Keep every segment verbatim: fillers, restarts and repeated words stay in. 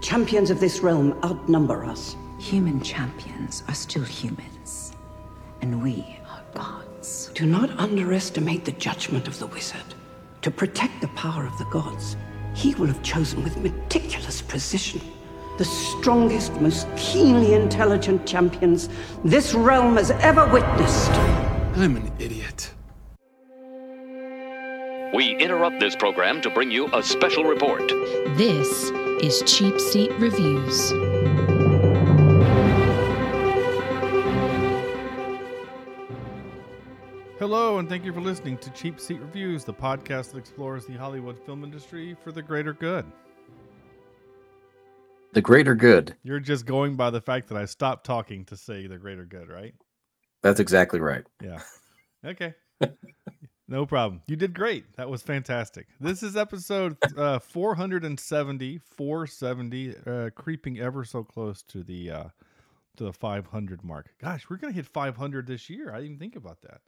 Champions of this realm outnumber us. Human champions are still humans, and we are gods. Do not underestimate the judgment of the wizard. To protect the power of the gods, he will have chosen with meticulous precision the strongest, most keenly intelligent champions this realm has ever witnessed. I'm an idiot. We interrupt this program to bring you a special report. This is Cheap Seat Reviews. Hello, and thank you for listening to Cheap Seat Reviews, the podcast that explores the Hollywood film industry for the greater good. The greater good. You're just going by the fact that I stopped talking to say the greater good, right? That's exactly right. Yeah. Okay. No problem. You did great. That was fantastic. This is episode uh, four seventy, four seventy, uh, creeping ever so close to the uh, to the five hundred mark. Gosh, we're gonna hit five hundred this year. I didn't even think about that.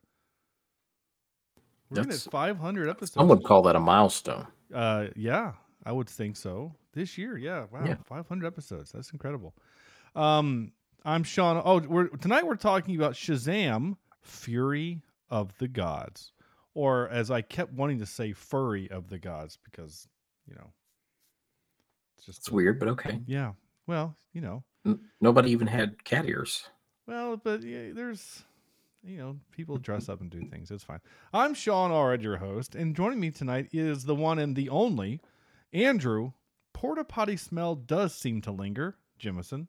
We're gonna hit five hundred episodes. Some would call that a milestone. Uh, yeah, I would think so. This year, yeah. Wow, Yeah. five hundred episodes. That's incredible. Um, I'm Sean. Oh, we're tonight we're talking about Shazam: Fury of the Gods. Or as I kept wanting to say, Furry of the Gods, because, you know, it's just It's weird, but okay. Yeah. Well, you know. N- Nobody even had cat ears. Well, but yeah, there's, you know, people dress up and do things. It's fine. I'm Sean Allred, your host, and joining me tonight is the one and the only Andrew. Porta potty smell does seem to linger, Jimison.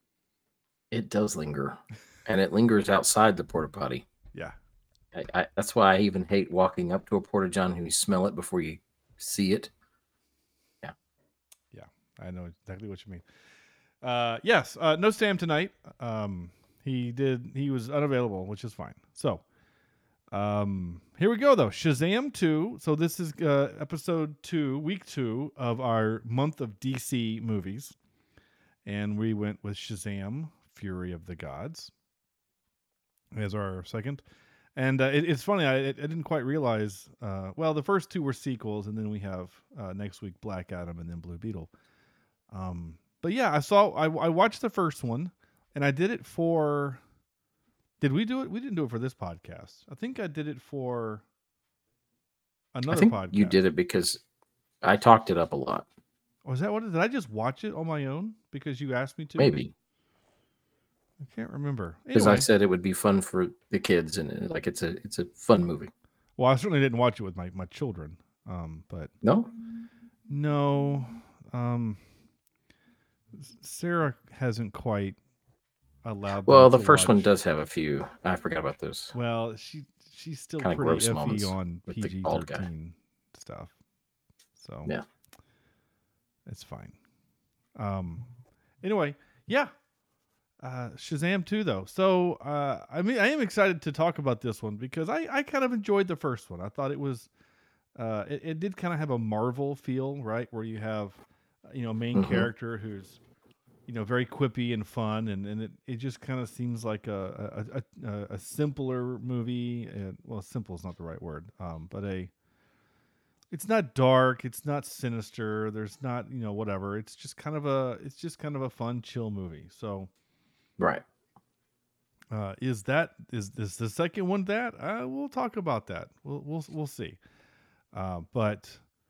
It does linger, and it lingers outside the porta potty. Yeah. I, I, that's why I even hate walking up to a porta john and you smell it before you see it. Yeah. Yeah, I know exactly what you mean. Uh, yes, uh, no Sam tonight. Um, he did. He was unavailable, which is fine. So, um, here we go though. Shazam two. So this is uh, episode two, week two of our month of D C movies, and we went with Shazam: Fury of the Gods as our second. And uh, it, it's funny, I, I didn't quite realize, uh, well, the first two were sequels, and then we have uh, next week Black Adam and then Blue Beetle. Um, but yeah, I saw, I, I watched the first one, and I did it for, did we do it? We didn't do it for this podcast. I think I did it for another I think podcast. you did it because I talked it up a lot. Was that what, did I just watch it on my own because you asked me to? Maybe. I can't remember. Because Anyway. I said it would be fun for the kids, and uh, like it's a it's a fun movie. Well, I certainly didn't watch it with my, my children, um, but No? no, um, Sarah hasn't quite allowed. Well, them the to first one watch- does have a few. I forgot about those. Well, she she's still Kinda pretty gross iffy moments on with the P G bald guy. thirteen stuff, so Yeah. it's fine. Um, anyway, yeah. Uh, Shazam two though. So, uh, I mean, I am excited to talk about this one because I, I kind of enjoyed the first one. I thought it was, uh, it, it did kind of have a Marvel feel, right? Where you have, you know, a main Mhm. character who's, you know, very quippy and fun. And, and it, it just kind of seems like a, a, a, a simpler movie. And, well, simple is not the right word. Um, but a, it's not dark. It's not sinister. There's not, you know, whatever. It's just kind of a, it's just kind of a fun, chill movie. So, Right. Uh, is that is is the second one that? Uh, we'll talk about that. We'll we'll we'll see. Uh, but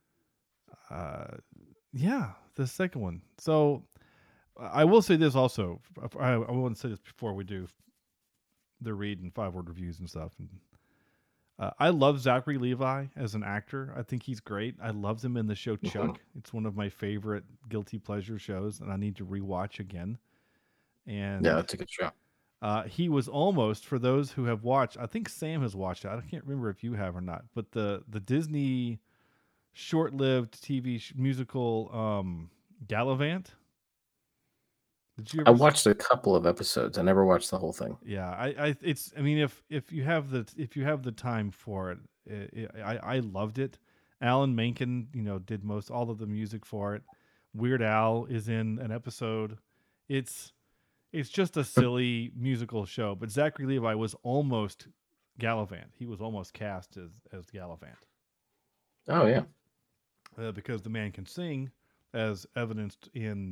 uh, yeah, the second one. So I will say this also. I, I want to say this before we do the read and five word reviews and stuff. And, uh, I love Zachary Levi as an actor. I think he's great. I loved him in the show Chuck. Mhm. It's one of my favorite guilty pleasure shows, and I need to rewatch again. And Yeah, that's a good show. uh, he was almost, for those who have watched, I think Sam has watched it. I can't remember if you have or not, but the, the Disney short-lived T V sh- musical um, Gallivant. Did you ever I see- watched a couple of episodes. I never watched the whole thing. Yeah, I, I, it's, I mean, if, if you have the, if you have the time for it, it, it I, I loved it. Alan Menken, you know, did most all of the music for it. Weird Al is in an episode. It's, it's just a silly musical show. But Zachary Levi was almost Gallivant. He was almost cast as as Gallivant Oh, yeah. uh, because the man can sing, as evidenced in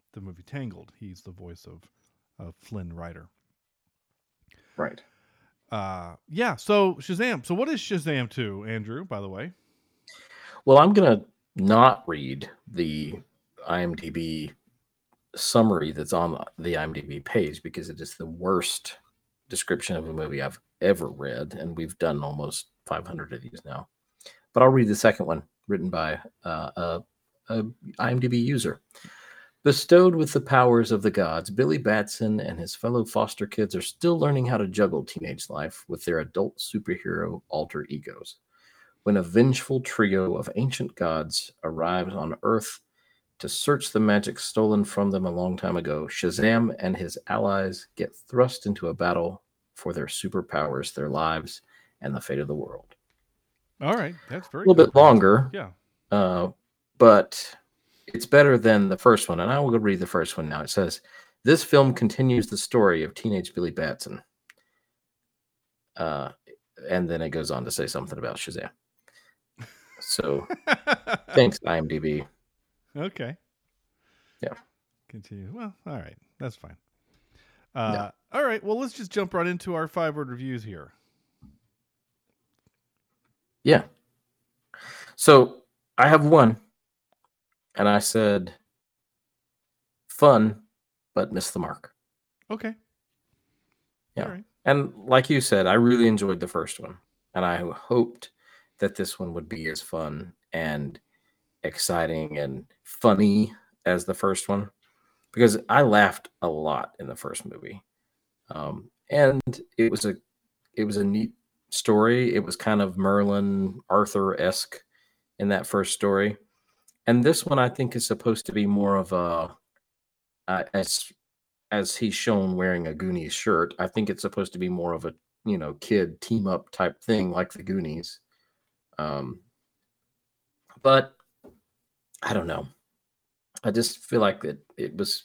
the movie Tangled. He's the voice of of Flynn Rider. Right. Uh, yeah. So Shazam. So what is Shazam two, Andrew? By the way. Well, I'm gonna not read the IMDb summary that's on the IMDb page because it is the worst description of a movie I've ever read, and we've done almost five hundred of these now. But I'll read the second one, written by uh, a, a IMDb user. Bestowed with the powers of the gods, Billy Batson and his fellow foster kids are still learning how to juggle teenage life with their adult superhero alter egos. When a vengeful trio of ancient gods arrives on Earth to search the magic stolen from them a long time ago, Shazam and his allies get thrust into a battle for their superpowers, their lives, and the fate of the world. All right, that's very a little bit longer. Yeah, uh, but it's better than the first one. And I will go read the first one now. It says, this film continues the story of teenage Billy Batson. Uh, and then it goes on to say something about Shazam. So thanks, IMDb. Okay. Yeah. Continue. Well, all right. That's fine. Uh, Yeah. All right. Well, let's just jump right into our five word reviews here. Yeah. So I have one. And I said, fun, but missed the mark. Okay. Yeah. All right. And like you said, I really enjoyed the first one. And I hoped that this one would be as fun and exciting and funny as the first one. Because I laughed a lot in the first movie. Um, and it was a it was a neat story. It was kind of Merlin, Arthur-esque in that first story. And this one, I think, is supposed to be more of a, uh, as as he's shown wearing a Goonies shirt, I think it's supposed to be more of a, you know, kid team up type thing like the Goonies. Um, but I don't know. I just feel like it, it was,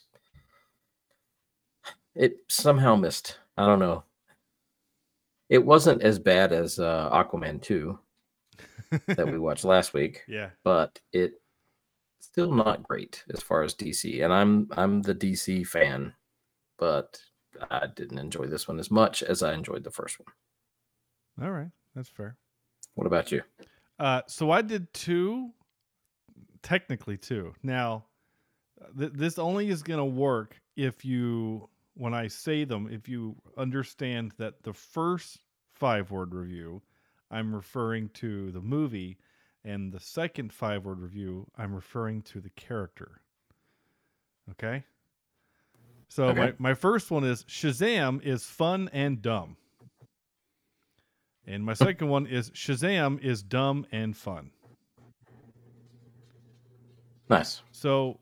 it somehow missed. I don't know. It wasn't as bad as uh, Aquaman two that we watched last week. Yeah. But it, still not great as far as D C, and I'm I'm the D C fan, but I didn't enjoy this one as much as I enjoyed the first one. All right, that's fair. What about you? Uh, so I did two, technically two. Now, th- this only is going to work if you, when I say them, if you understand that the first five-word review, I'm referring to the movie. And the second five-word review, I'm referring to the character. Okay? So Okay. my, my first one is Shazam is fun and dumb. And my second one is Shazam is dumb and fun. Nice. So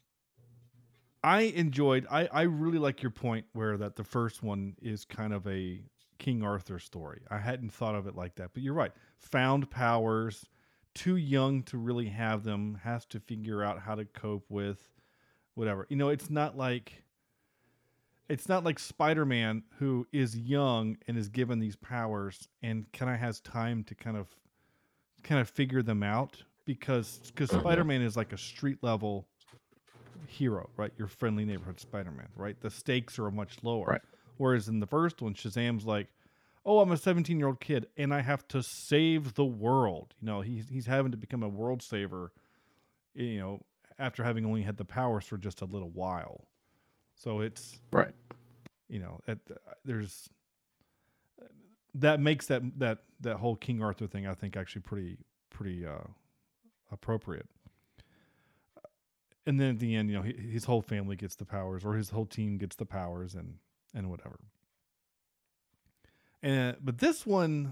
I enjoyed, I, I really like your point where that the first one is kind of a King Arthur story. I hadn't thought of it like that, but you're right. Found powers, too young to really have them, has to figure out how to cope with whatever. You know, it's not like it's not like Spider-Man, who is young and is given these powers and kind of has time to kind of kind of figure them out, because because Mhm. Spider-Man is like a street level hero, right? Your friendly neighborhood Spider-Man, right? The stakes are much lower. Right. Whereas in the first one, Shazam's like, oh, I'm a seventeen-year-old kid, and I have to save the world. You know, he's he's having to become a world saver, you know, after having only had the powers for just a little while. So it's, Right. you know, at, there's that makes that that that whole King Arthur thing, I think, actually pretty pretty uh, appropriate. And then at the end, you know, he, his whole family gets the powers, or his whole team gets the powers, and and whatever. And but this one,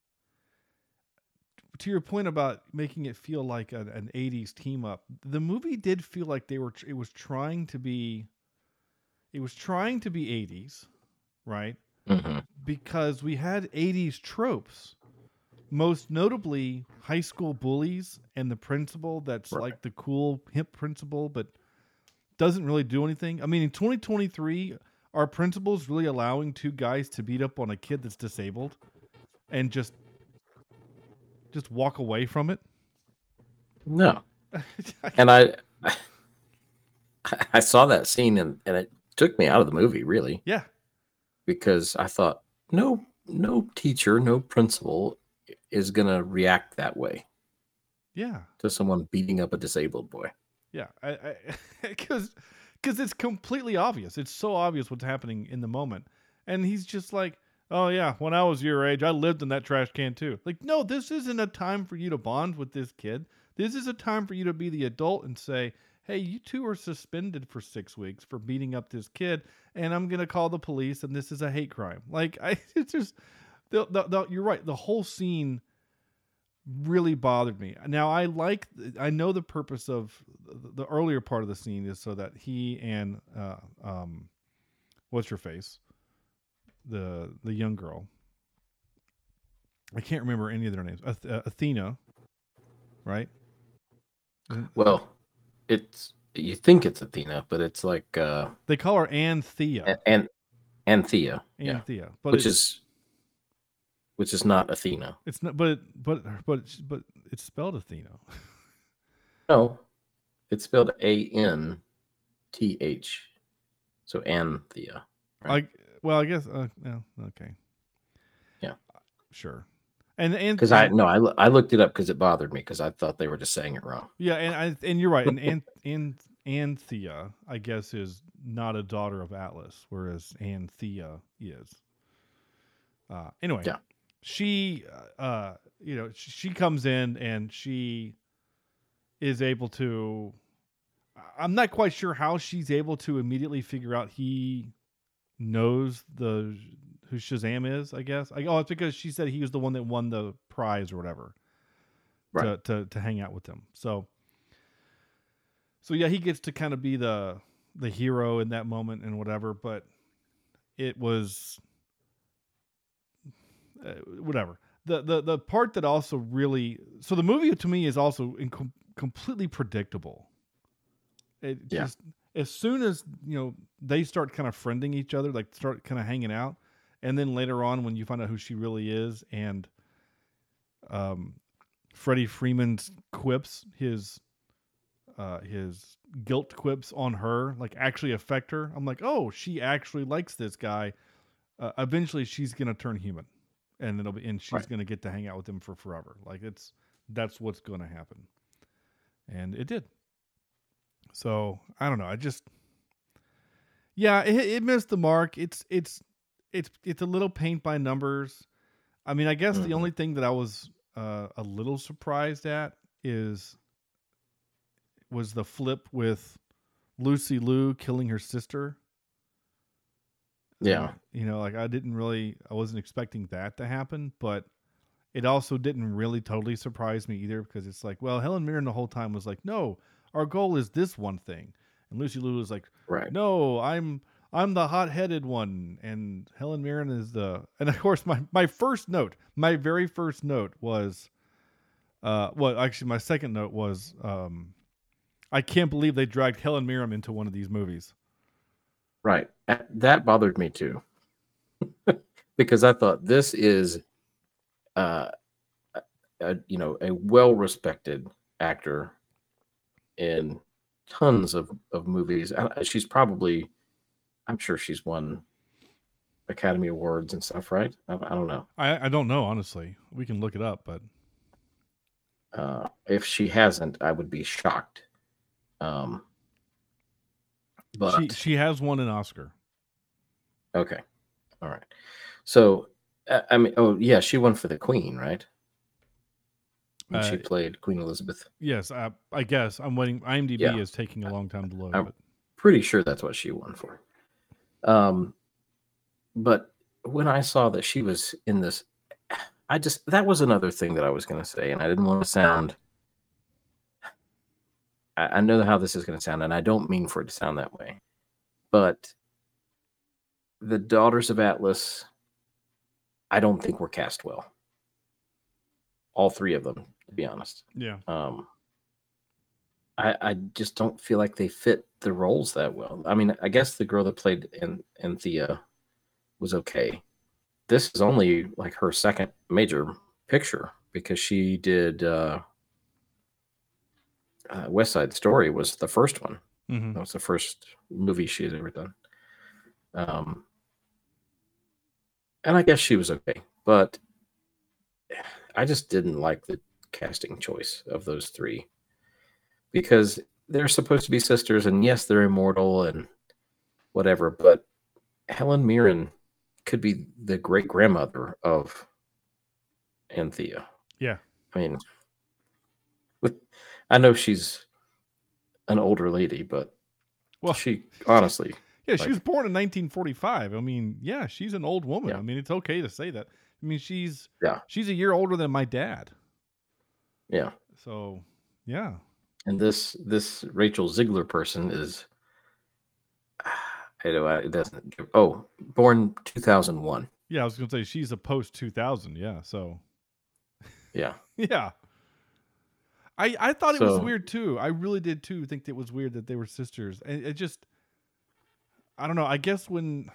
to your point about making it feel like an, an eighties team up, the movie did feel like they were. It was trying to be. It was trying to be eighties, right? Mm-hmm. Because we had eighties tropes, most notably high school bullies and the principal that's Right. like the cool hip principal, but doesn't really do anything. I mean, in twenty twenty-three, are principals really allowing two guys to beat up on a kid that's disabled and just just walk away from it? No. And I I saw that scene and, and it took me out of the movie, really, Yeah. because I thought, no, no teacher, no principal is going to react that way Yeah. to someone beating up a disabled boy. Yeah. I because because it's completely obvious. It's so obvious what's happening in the moment. And he's just like, oh yeah, when I was your age, I lived in that trash can too. Like, no, this isn't a time for you to bond with this kid. This is a time for you to be the adult and say, hey, you two are suspended for six weeks for beating up this kid, and I'm going to call the police, and this is a hate crime. Like, I, it's just, the, the, the, you're right. The whole scene really bothered me. Now, I like, I know the purpose of the, the earlier part of the scene is so that he and, uh, um, what's her face? The, the young girl. I can't remember any of their names. Ath- uh, Athena, right? Well, it's you think it's Athena, but it's like uh, they call her Anthea. And Anthea, yeah, Anthea, but which it's, is which is not Athena. It's not, but but but but it's spelled Athena. No, it's spelled A N T H, so Anthea. Right? I well, I guess. Uh, yeah, okay. Yeah, sure. And and because I no, I, I looked it up because it bothered me because I thought they were just saying it wrong. Yeah, and I and you're right. And and and Anthea, I guess, is not a daughter of Atlas, whereas Anthea is. Uh, anyway, yeah. she, uh, you know, she, she comes in and she is able to. I'm not quite sure how she's able to immediately figure out he knows the. Who Shazam is, I guess. I, oh, it's because she said he was the one that won the prize or whatever, right? To, to to hang out with him. So, so yeah, he gets to kind of be the the hero in that moment and whatever. But it was uh, whatever. The the the part that also really so the movie to me is also inc- completely predictable. It yeah. just as soon as you know they start kind of friending each other, like start kind of hanging out. And then later on, when you find out who she really is, and um, Freddie Freeman's quips, his uh, his guilt quips on her, like actually affect her. I'm like, oh, she actually likes this guy. Uh, eventually, she's gonna turn human, and it'll be, and she's right. gonna get to hang out with him for forever. Like it's that's what's gonna happen, and it did. So I don't know. I just, yeah, it, it missed the mark. It's it's. It's it's a little paint by numbers. I mean, I guess mm-hmm. the only thing that I was uh, a little surprised at is was the flip with Lucy Liu killing her sister. Yeah, uh, you know, like I didn't really, I wasn't expecting that to happen, but it also didn't really totally surprise me either because it's like, well, Helen Mirren the whole time was like, no, our goal is this one thing, and Lucy Liu was like, right, no, I'm. I'm the hot-headed one, and Helen Mirren is the... And, of course, my, my first note, my very first note was... Uh, well, actually, my second note was... Um, I can't believe they dragged Helen Mirren into one of these movies. Right. That bothered me, too. Because I thought, this is, uh, a, you know, a well-respected actor in tons of, of movies. She's probably... I'm sure she's won Academy Awards and stuff, right? I, I don't know. I, I don't know, honestly. We can look it up, but uh, if she hasn't, I would be shocked. Um, but she she has won an Oscar. Okay, all right. So, I mean, oh yeah, she won for the Queen, right? When uh, she played Queen Elizabeth. Yes, I, I guess I'm waiting. IMDb yeah. is taking a long time to load. I'm but. pretty sure that's what she won for. Um, but when I saw that she was in this, I just, that was another thing that I was going to say, and I didn't want to sound, I, I know how this is going to sound, and I don't mean for it to sound that way, but the Daughters of Atlas, I don't think were cast well. All three of them, to be honest. Yeah. Um, I, I just don't feel like they fit the roles that well. I mean, I guess the girl that played in Anthea was okay. This is only like her second major picture because she did uh, uh, West Side Story was the first one. Mm-hmm. That was the first movie she had ever done. Um, and I guess she was okay, but I just didn't like the casting choice of those three because they're supposed to be sisters, and yes, they're immortal and whatever, but Helen Mirren could be the great grandmother of Anthea. Yeah. I mean, I know she's an older lady, but Well, she honestly, yeah, she like- was born in nineteen forty-five. I mean, yeah, she's an old woman. Yeah. I mean, it's okay to say that. I mean, she's yeah, she's a year older than my dad. yeah. So, yeah. And this this Rachel Ziegler person is, I know it doesn't. Oh, born two thousand one. Yeah, I was going to say she's a post two thousand. Yeah, so Yeah, yeah. I I thought it was So- weird too. I really did too think it was weird that they were sisters. And it just I don't know. I guess when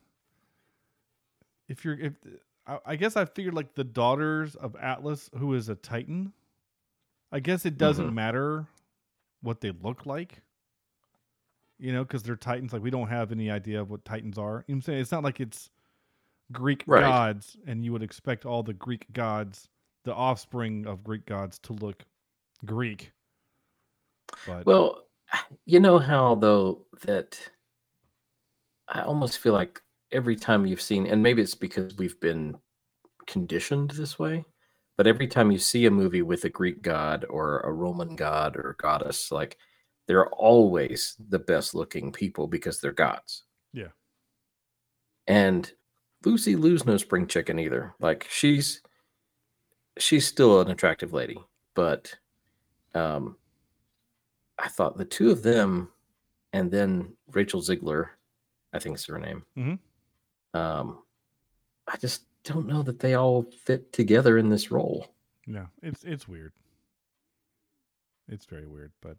if you're if I, I guess I figured like the daughters of Atlas, who is a Titan, I guess it doesn't Mhm. matter what they look like. You know, because they're Titans. Like we don't have any idea of what Titans are. You know what I'm saying? It's not like it's Greek Right. gods, and you would expect all the Greek gods, the offspring of Greek gods, to look Greek. But Well, you know how though that I almost feel like every time you've seen, and maybe it's because we've been conditioned this way, but every time you see a movie with a Greek god or a Roman god or goddess, like they're always the best looking people because they're gods. Yeah. And Lucy Liu's no spring chicken either. Like she's she's still an attractive lady, but um I thought the two of them and then Rachel Ziegler, I think is her name. Mhm. Um, I just don't know that they all fit together in this role. yeah, it's it's weird. It's very weird, but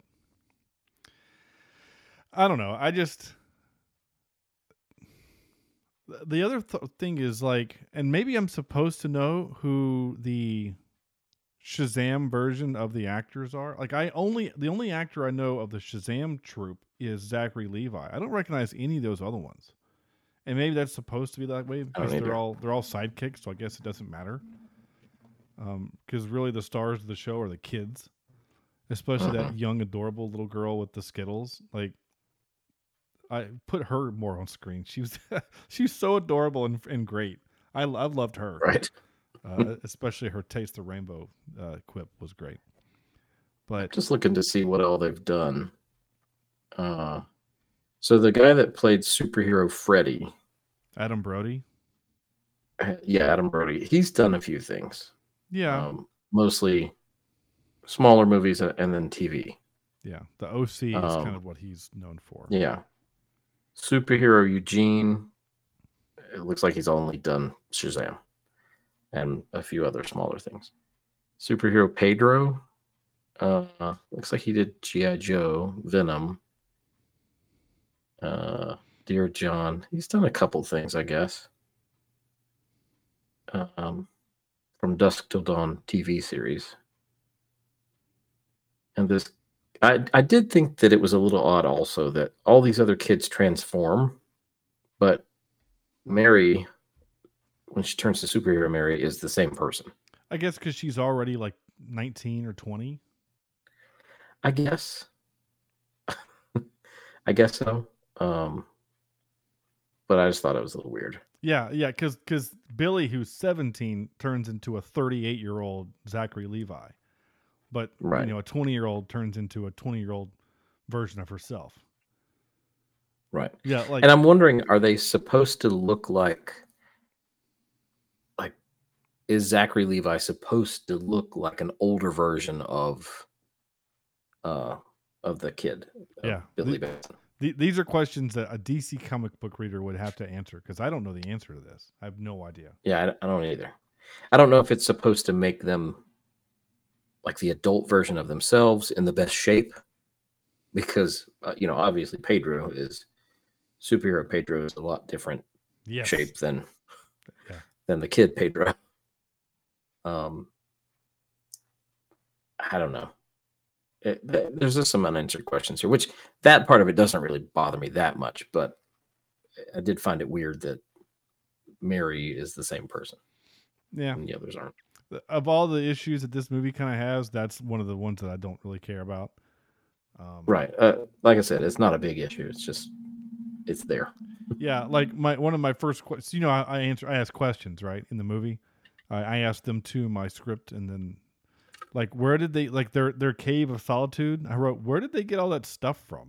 I don't know. I just the other th- thing is like, and maybe I'm supposed to know who the Shazam version of the actors are. Like I only the only actor I know of the Shazam troupe is Zachary Levi. I don't recognize any of those other ones. And maybe that's supposed to be that way because either. they're all they're all sidekicks, so I guess it doesn't matter. Um, because really the stars of the show are the kids, especially Uh-huh. that young, adorable little girl with the Skittles. Like, I put her more on screen. She was she's so adorable and and great. I I've loved her. Right. Uh, especially her Taste the Rainbow uh, quip was great. But Just looking to see what all they've done. Uh, so the guy that played superhero Freddy, Adam Brody, yeah, Adam Brody, he's done a few things. yeah, Um, mostly smaller movies and then T V. yeah, the O C is um, kind of what he's known for. Yeah. Superhero Eugene, it looks like he's only done Shazam and a few other smaller things. Superhero Pedro, uh, looks like he did G I. Joe, Venom, uh, Dear John. He's done a couple things, I guess. Um, from Dusk Till Dawn T V series. And this, I, I did think that it was a little odd also that all these other kids transform, but Mary, when she turns to superhero Mary, is the same person. I guess because she's already like nineteen or twenty. I guess. I guess so. Um, but I just thought it was a little weird. Yeah, yeah, because because Billy, who's seventeen, turns into a thirty-eight year old Zachary Levi, but Right. you know, a twenty year old turns into a twenty year old version of herself. Right. Yeah, like And I'm wondering, are they supposed to look like, like, is Zachary Levi supposed to look like an older version of, uh, of the kid, of Yeah. Billy The- Batson? th- these are questions that a D C comic book reader would have to answer because I don't know the answer to this. I have no idea. Yeah, I, I don't either. I don't know if it's supposed to make them like the adult version of themselves in the best shape, because uh, you know, obviously Pedro is superhero. Pedro is a lot different Yes. shape than Yeah. than the kid Pedro. Um, I don't know. it, there's just some unanswered questions here, which that part of it doesn't really bother me that much, but I did find it weird that Mary is the same person. Yeah. And the others aren't. Of all the issues that this movie kind of has, that's one of the ones that I don't really care about. Um, Right. Uh, like I said, it's not a big issue. It's just, it's there. Yeah. Like my, one of my first questions, you know, I, I answer, I ask questions, right. In the movie, I, I asked them to my script, and then like, where did they, like their, their cave of solitude? I wrote, where did they get all that stuff from?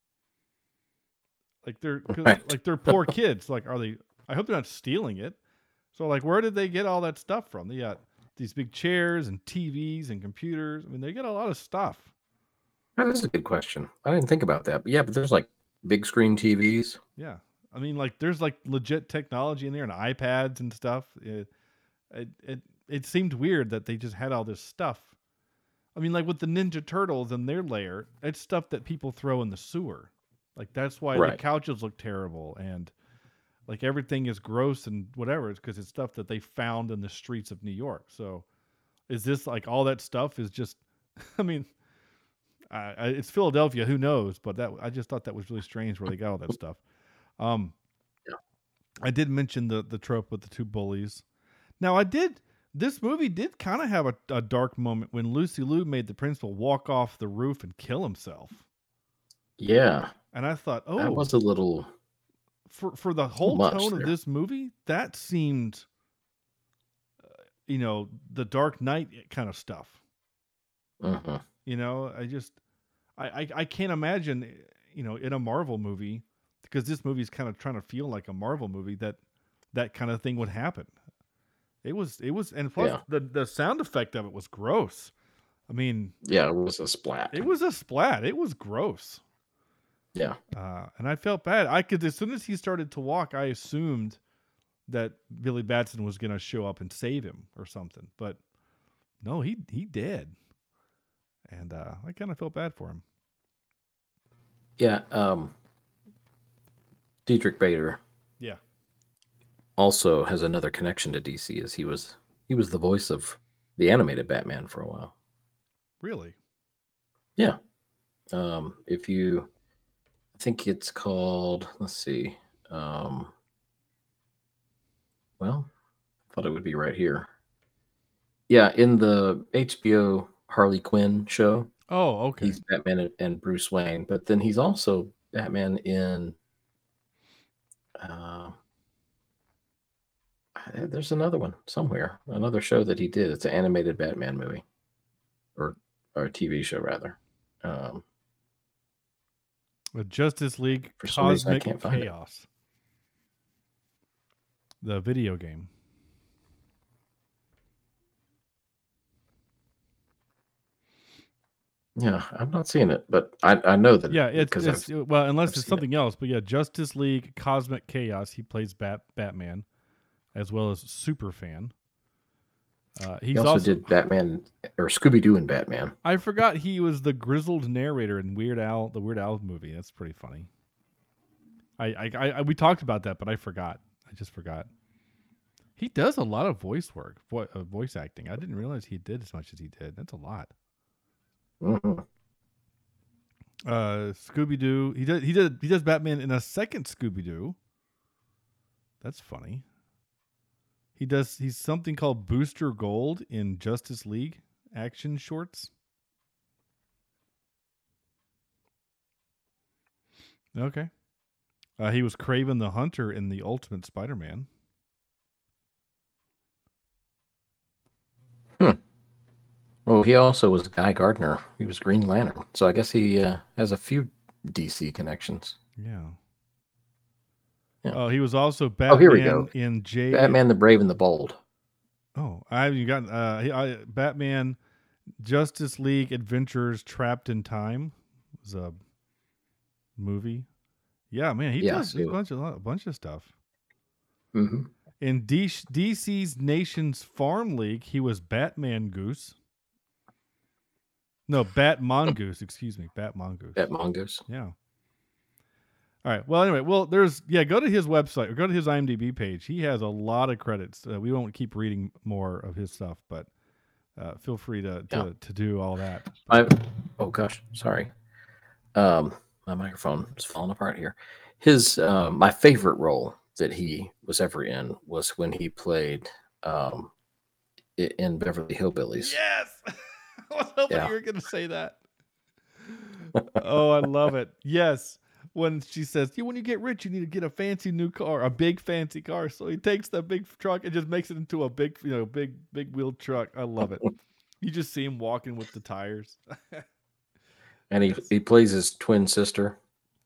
Like they're, Right. like they're poor kids. Like, are they, I hope they're not stealing it. So like, where did they get all that stuff from? They got these big chairs and T Vs and computers. I mean, they get a lot of stuff. That is a good question. I didn't think about that. But yeah, but there's like big screen T Vs. Yeah. I mean, like there's like legit technology in there and iPads and stuff. It, it, it, it seemed weird that they just had all this stuff. I mean, like with the Ninja Turtles and their lair, it's stuff that people throw in the sewer. Like that's why Right. the couches look terrible and like everything is gross and whatever. It's because it's stuff that they found in the streets of New York. So is this like all that stuff is just, I mean, I, I, it's Philadelphia, who knows? But that I just thought that was really strange where they got all that stuff. Um, Yeah. I did mention the, the trope with the two bullies. Now I did, this movie did kind of have a, a dark moment when Lucy Liu made the principal walk off the roof and kill himself. Yeah. And I thought, oh, That was a little. for for the whole much tone of there. this movie, that seemed, uh, you know, the Dark Knight kind of stuff. Uh-huh. You know, I just, I, I, I can't imagine, you know, in a Marvel movie, because this movie is kind of trying to feel like a Marvel movie, that that kind of thing would happen. It was, it was, and plus Yeah. the the sound effect of it was gross. I mean, Yeah, it was a splat. it was a splat. It was gross. Yeah. Uh, and I felt bad. I could, as soon as he started to walk, I assumed that Billy Batson was going to show up and save him or something. But no, he he did. And uh, I kind of felt bad for him. Yeah. Um, Diedrich Bader Yeah. also has another connection to D C, as he was he was the voice of the animated Batman for a while. Really? Yeah. Um, if you, I think it's called, let's see. Um, well, I thought it would be right here. Yeah, in the H B O Harley Quinn show, Oh, okay. he's Batman and, and Bruce Wayne, but then he's also Batman in. Uh, there's another one somewhere, another show that he did. It's an animated Batman movie, or or a T V show rather. Um, With Justice League For some reason, I Cosmic can't find it. Chaos. The video game. yeah, I'm not seeing it, but I, I know that. Yeah, it's, because it's I've- well, unless I've it's seen it. something else, but yeah, Justice League Cosmic Chaos. He plays Bat Batman, as well as Superfan. Uh, he's he also, also, did Batman or Scooby Doo and Batman. I forgot he was the grizzled narrator in Weird Al, the Weird Al movie. That's pretty funny. I, I, I, I we talked about that, but I forgot. I just forgot. He does a lot of voice work, vo- uh, voice acting. I didn't realize he did as much as he did. That's a lot. Mhm. Uh, Scooby Doo. He does. He did. He does Batman in a second Scooby Doo. That's funny. He does. He's something called Booster Gold in Justice League action shorts. Okay. Uh, he was Kraven the Hunter in the Ultimate Spider-Man. Well, he also was Guy Gardner. He was Green Lantern, so I guess he uh, has a few D C connections. Yeah. Yeah. Oh, he was also Batman Oh, here we go. in J. Batman the Brave and the Bold. Oh, I haven't got uh, he, I, Batman, Justice League Adventures Trapped in Time was a movie. Yeah, man, he Yeah, does a so- bunch of a bunch of stuff. Mm-hmm. In D- DC's Nations Farm League, he was Batman Goose. No, Bat Mongoose. Excuse me, Bat Mongoose. Bat Mongoose. Yeah. All right. Well, anyway, well, there's yeah. Go to his website or go to his IMDb page. He has a lot of credits. Uh, we won't keep reading more of his stuff, but uh, feel free to to, Yeah. to do all that. I, oh gosh, sorry. Um, my microphone is falling apart here. His uh, my favorite role that he was ever in was when he played um, i- in Beverly Hillbillies. Yes, I was hoping Yeah. you were going to say that. Oh, I love it. Yes. When she says, "You, when you get rich, you need to get a fancy new car, a big fancy car." So he takes that big truck and just makes it into a big, you know, big, big wheeled truck. I love it. You just see him walking with the tires. And he, he plays his twin sister.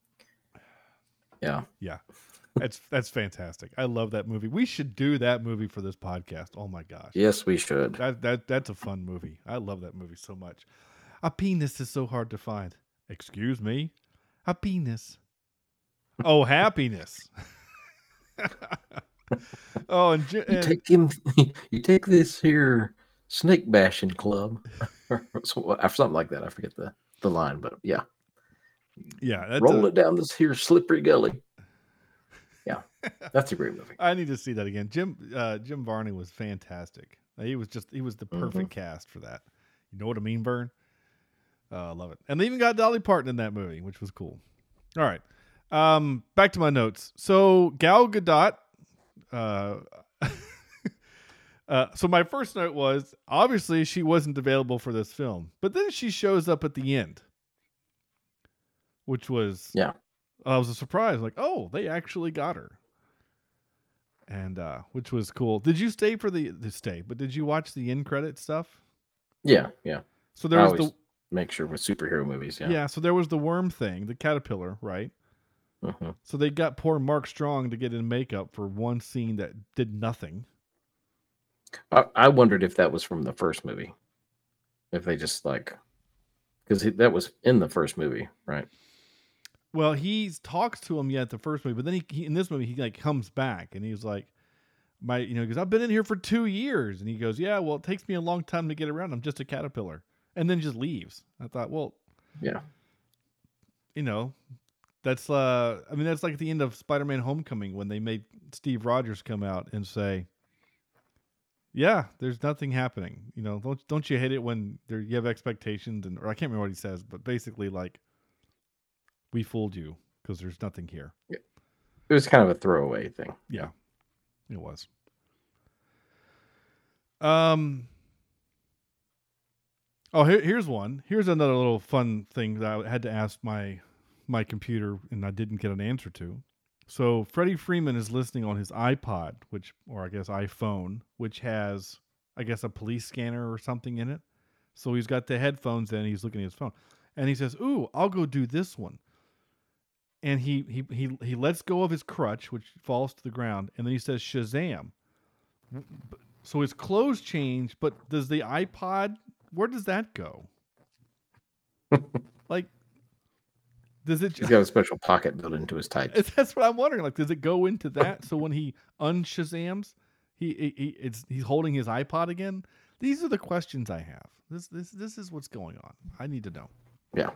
Yeah. Yeah, that's that's fantastic. I love that movie. We should do that movie for this podcast. Oh my gosh, Yes, we should. that that that's a fun movie. I love that movie so much. A penis is so hard to find. Excuse me, a penis. Oh, happiness. Oh, and, Ji- You and take him. You take this here snake bashing club, or so- or something like that. I forget the, the line, but yeah, yeah, that's roll a- it down this here slippery gully. Yeah, that's a great movie. I need to see that again. Jim uh, Jim Varney was fantastic. He was just he was the Mm-hmm. perfect cast for that. You know what I mean, Vern? Uh, I love it. And they even got Dolly Parton in that movie, which was cool. All right. Um, back to my notes. So Gal Gadot. Uh, uh, so my first note was obviously she wasn't available for this film, but then she shows up at the end, which was Yeah. I was a surprise. Like, oh, they actually got her, and uh, which was cool. Did you stay for the the stay? But did you watch the end credit stuff? Yeah, yeah. So there I was always the make sure with superhero movies. yeah. Yeah. So there was the worm thing, the caterpillar, right? Mhm. So they got poor Mark Strong to get in makeup for one scene that did nothing. I, I wondered if that was from the first movie. If they just like, because that was in the first movie, right? Well, he talks to him yet the first movie, but then he, he in this movie he like comes back and he's like, my you know because I've been in here for two years, and he goes, yeah, well, it takes me a long time to get around. I'm just a caterpillar, and then just leaves. I thought, well, Yeah. you know, that's uh, I mean that's like the end of Spider-Man: Homecoming when they made Steve Rogers come out and say, yeah, there's nothing happening. You know, don't don't you hate it when there you have expectations and or I can't remember what he says, but basically like, we fooled you because there's nothing here. It was kind of a throwaway thing. Yeah, it was. Um. Oh, here, here's one. Here's another little fun thing that I had to ask my my computer, and I didn't get an answer to. So Freddie Freeman is listening on his iPod, which, or I guess iPhone, which has, I guess, a police scanner or something in it. So he's got the headphones in, and he's looking at his phone, and he says, "Ooh, I'll go do this one." And he he he he lets go of his crutch, which falls to the ground, and then he says Shazam. So his clothes change, but does the iPod, where does that go? Like, does it? He's got a special pocket built into his tights. That's what I'm wondering. Like, does it go into that? So when he unshazams, he, he, he it's he's holding his iPod again. These are the questions I have. This this this is what's going on. I need to know. Yeah.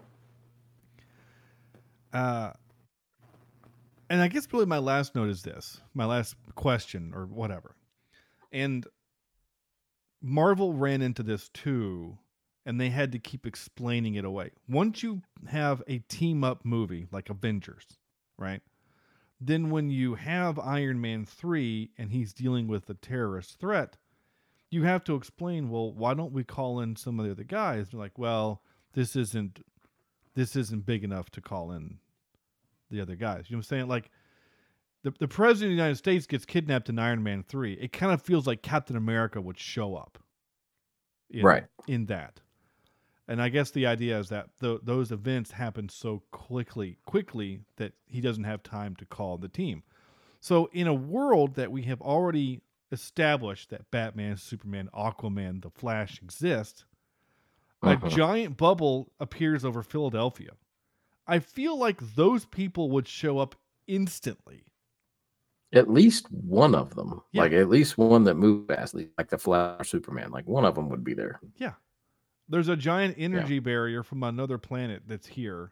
Uh, and I guess really my last note is this, my last question or whatever. And Marvel ran into this too, and they had to keep explaining it away. Once you have a team up movie like Avengers, right? Then when you have Iron Man three and he's dealing with a terrorist threat, you have to explain, well, why don't we call in some of the other guys? They're like, well, this isn't this isn't big enough to call in the other guys. You know what I'm saying? Like, the, the president of the United States gets kidnapped in Iron Man three. It kind of feels like Captain America would show up in, Right. in that. And I guess the idea is that the, those events happen so quickly, quickly that he doesn't have time to call the team. So in a world that we have already established that Batman, Superman, Aquaman, the Flash exist, Uh-huh. a giant bubble appears over Philadelphia. I feel like those people would show up instantly. At least one of them, Yeah. like at least one that moved fast, like the Flash or Superman, like one of them would be there. Yeah. There's a giant energy barrier from another planet that's here.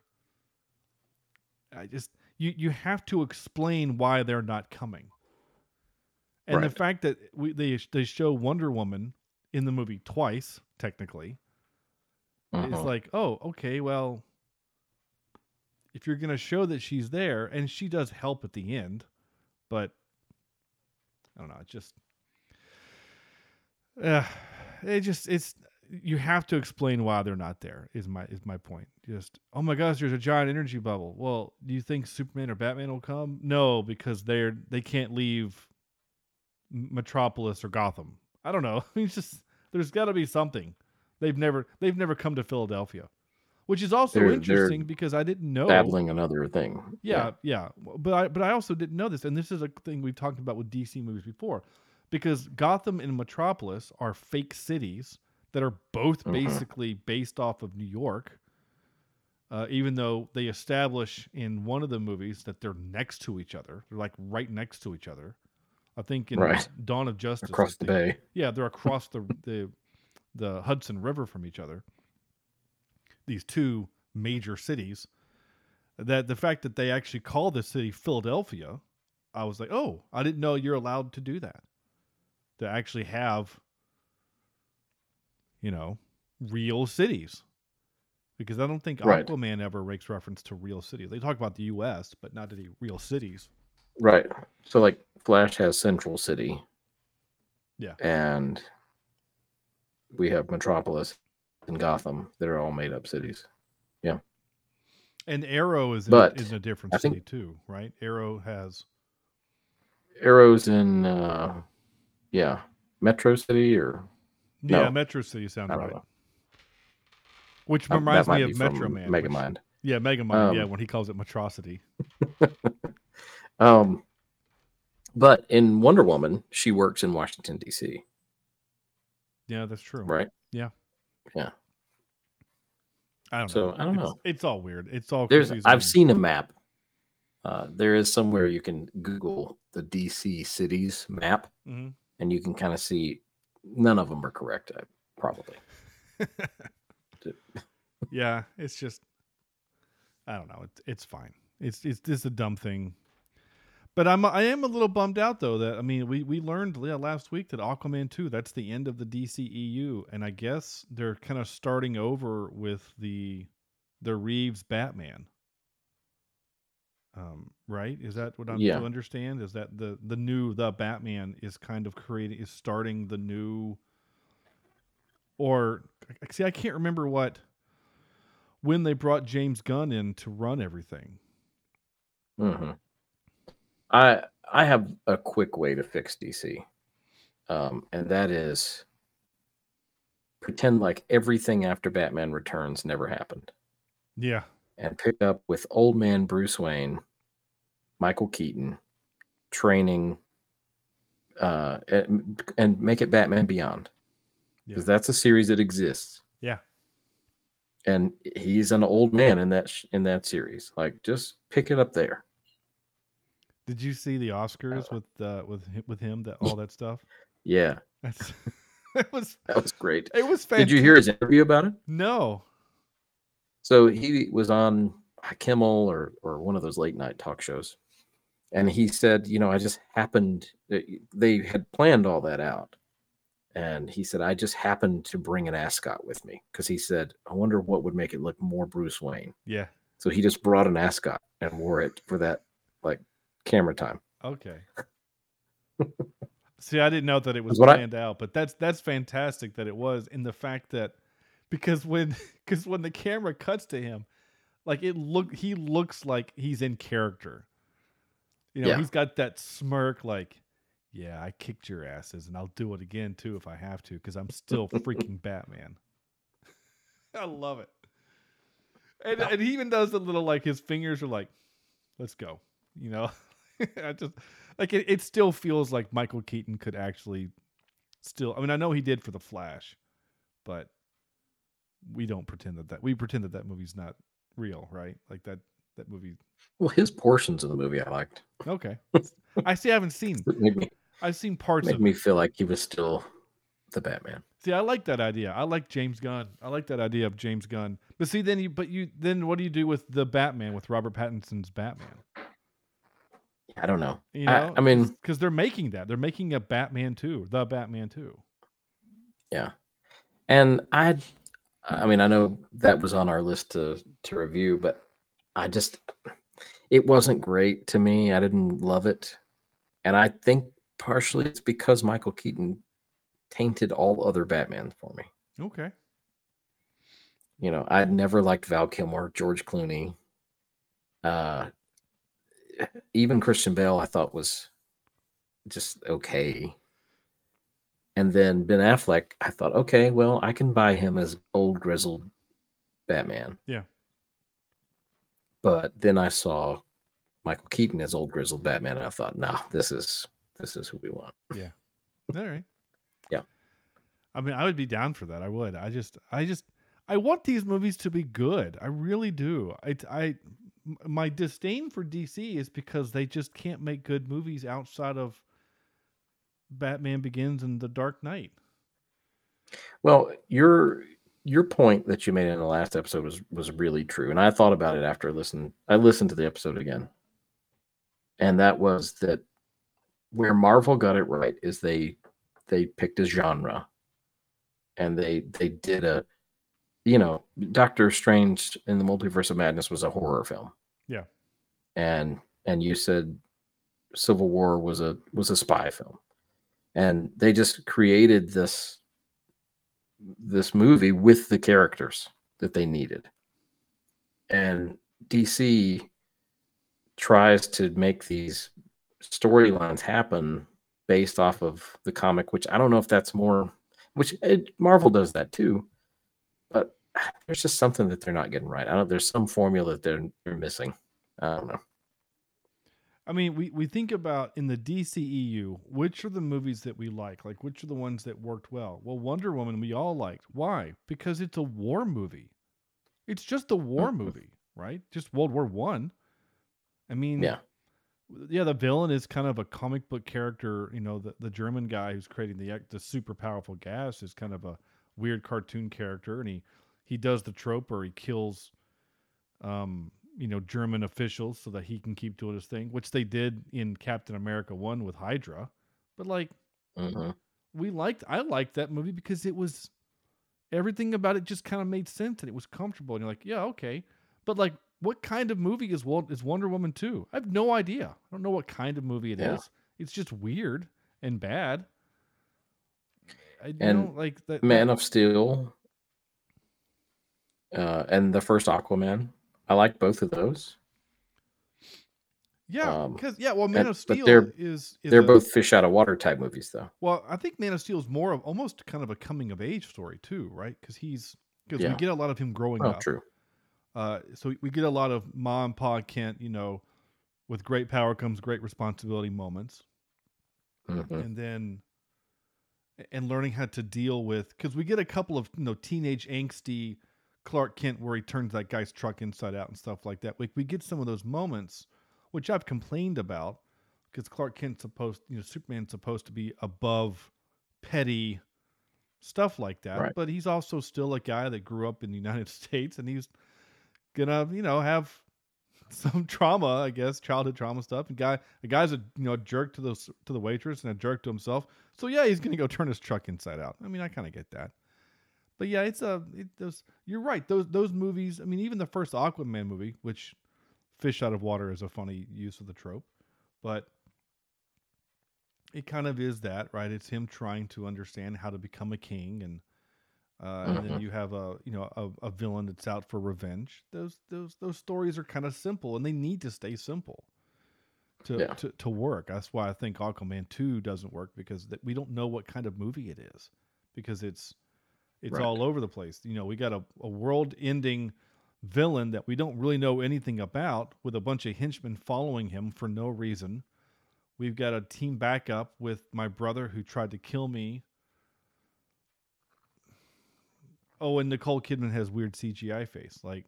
I just you you have to explain why they're not coming. And the Right. fact that we they they show Wonder Woman in the movie twice technically. Uh-huh. It's like, oh, okay, well, if you're going to show that she's there, and she does help at the end, but I don't know, it just, uh, it just, it's, you have to explain why they're not there, is my, is my point. Just, oh my gosh, there's a giant energy bubble. Well, do you think Superman or Batman will come? No, because they're, they can't leave Metropolis or Gotham. I don't know. It's just, there's got to be something. They've never they've never come to Philadelphia, which is also They're- interesting they're because I didn't know. Battling another thing. Yeah, yeah, but I but I also didn't know this, and this is a thing we've talked about with D C movies before, because Gotham and Metropolis are fake cities that are both Mhm. basically based off of New York. Uh, even though they establish in one of the movies that they're next to each other, they're like right next to each other. I think in Right. Dawn of Justice, Across I the think- bay. yeah, they're across the the the Hudson River from each other. These two major cities. That the fact that they actually call the city Philadelphia, I was like, oh, I didn't know you're allowed to do that. To actually have, you know, real cities. Because I don't think Right. Aquaman ever makes reference to real cities. They talk about the U S, but not any real cities. Right. So like Flash has Central City. Yeah. And we have Metropolis and Gotham that are all made up cities. Yeah. And Arrow is in, But is in a different I city think- too, right? Arrow has Arrows in uh yeah. Metro City or yeah, No. Metro City sounds I don't right. know. Which Uh, reminds that might me be of from Metro Man. which- Megamind. Yeah, Megamind. yeah, Um, when he calls it Metrocity. Um but in Wonder Woman, she works in Washington, D C. Yeah, that's true. Right? Yeah. Yeah. I don't So, know. I don't It's- know. It's all weird. It's all There's confusing. I've seen a map. Uh, there is somewhere you can Google the D C cities map, Mhm. and you can kind of see none of them are correct. uh, Probably. Yeah, it's just I don't know. It's it's fine. It's it's just a dumb thing. But I'm I am a little bummed out though that I mean we we learned yeah, last week that Aquaman two, that's the end of the D C E U, and I guess they're kind of starting over with the the Reeves Batman. Um, right? Is that what I'm Yeah. to understand? Is that the the new the Batman is kind of creating is starting the new or see I can't remember what when they brought James Gunn in to run everything. hmm I I have a quick way to fix D C, um, and that is pretend like everything after Batman Returns never happened, Yeah. and pick up with old man Bruce Wayne, Michael Keaton, training, uh, and, and make it Batman Beyond, because Yeah. that's a series that exists, Yeah. and he's an old man in that sh- in that series. Like, just pick it up there. Did you see the Oscars with uh, with hi- with him that all that stuff? Yeah, That's it was that was great. it was fantastic. Did you hear his interview about it? No. So he was on Kimmel or or one of those late night talk shows, and he said, you know, I just happened. They had planned all that out, and he said, I just happened to bring an ascot with me because he said, I wonder what would make it look more Bruce Wayne. Yeah. So he just brought an ascot and wore it for that like camera time. Okay. See, I didn't know that it was That's what I- planned out, but that's that's fantastic that it was in the fact that because when because when the camera cuts to him, like it look he looks like he's in character. You know, Yeah. he's got that smirk like, yeah, I kicked your asses and I'll do it again too if I have to because I'm still freaking Batman. I love it. And, and he even does the little like his fingers are like, let's go. You know, I just like it, it still feels like Michael Keaton could actually still. I mean, I know he did for The Flash, but we don't pretend that that we pretend that that movie's not real, right? Like that that movie. Well, his portions of the movie I liked. Okay, I see. I haven't seen. It made me I've seen parts made of me it. feel like he was still the Batman. See, I like that idea. I like James Gunn. I like that idea of James Gunn. But see, then you, but you, then what do you do with the Batman with Robert Pattinson's Batman? I don't know. You know, I, I mean, because they're making that. They're making a Batman two, the Batman two. yeah. And I, I mean, I know that was on our list to to review, but I just, it wasn't great to me. I didn't love it, and I think partially it's because Michael Keaton tainted all other Batman for me. Okay. You know, I'd never liked Val Kilmer, George Clooney, uh, even Christian Bale. I thought was just okay. And then Ben Affleck, I thought, okay, well, I can buy him as old grizzled Batman. Yeah. But then I saw Michael Keaton as old grizzled Batman, and I thought, nah, this is this is who we want. Yeah. All right. Yeah. I mean, I would be down for that. I would. I just, I just, I want these movies to be good. I really do. I, I, my disdain for D C is because they just can't make good movies outside of Batman Begins and The Dark Knight. Well, your your point that you made in the last episode was was really true, and I thought about it after I listened. I listened to the episode again, and that was that where Marvel got it right is they they picked a genre, and they they did a, you know, Doctor Strange in the Multiverse of Madness was a horror film. Yeah, and and you said Civil War was a was a spy film. And they just created this this movie with the characters that they needed. And D C tries to make these storylines happen based off of the comic, which I don't know if that's more, which it, Marvel does that too. But there's just something that they're not getting right. I don't. There's some formula that they're they're missing. I don't know. I mean, we, we think about in the D C E U, which are the movies that we like? Like, which are the ones that worked well? Well, Wonder Woman we all liked. Why? Because it's a war movie. It's just a war Mm-hmm. movie, right? Just World War One. I. I mean, Yeah. yeah, the villain is kind of a comic book character. You know, the, the German guy who's creating the the super powerful gas is kind of a weird cartoon character, and he, he does the trope where he kills um you know, German officials so that he can keep doing his thing, which they did in Captain America one with Hydra. But like, Mm-hmm. we liked, I liked that movie because it was, everything about it just kind of made sense and it was comfortable. And you're like, yeah, okay. But like, what kind of movie is is Wonder Woman two? I have no idea. I don't know what kind of movie it is. Yeah. It's just weird and bad. I, you And know, like that. Man of Steel, uh, and the first Aquaman. I like both of those. Yeah, um, because yeah, well, Man and- of but Steel they're- is, is They're a- both fish out of water type movies, though. Well, I think Man of Steel is more of almost kind of a coming of age story too, right? Because he's because we Yeah. get a lot of him growing Oh, up. true. Uh, so we get a lot of Ma and Pa Kent, you know, with great power comes great responsibility moments, Mhm. and then and learning how to deal with because we get a couple of you know teenage angsty Clark Kent where he turns that guy's truck inside out and stuff like that. Like we get some of those moments, which I've complained about because Clark Kent's supposed, you know, Superman's supposed to be above petty stuff like that, Right. but he's also still a guy that grew up in the United States and he's gonna, you know, have some trauma, I guess, childhood trauma stuff. And guy, the guy's a you know a jerk to those to the waitress and a jerk to himself. So yeah, he's gonna go turn his truck inside out. I mean, I kind of get that. But yeah, it's a it, those. You're right. Those those movies. I mean, even the first Aquaman movie, which fish out of water is a funny use of the trope, but it kind of is that, right? It's him trying to understand how to become a king, and uh, and then Mhm. you have a you know a, a villain that's out for revenge. Those those those stories are kind of simple, and they need to stay simple to Yeah. to, to work. That's why I think Aquaman two doesn't work because that we don't know what kind of movie it is because it's it's Right. all over the place. You know, we got a, a world-ending villain that we don't really know anything about with a bunch of henchmen following him for no reason. We've got a team backup with my brother who tried to kill me. Oh, and Nicole Kidman has weird C G I face. Like,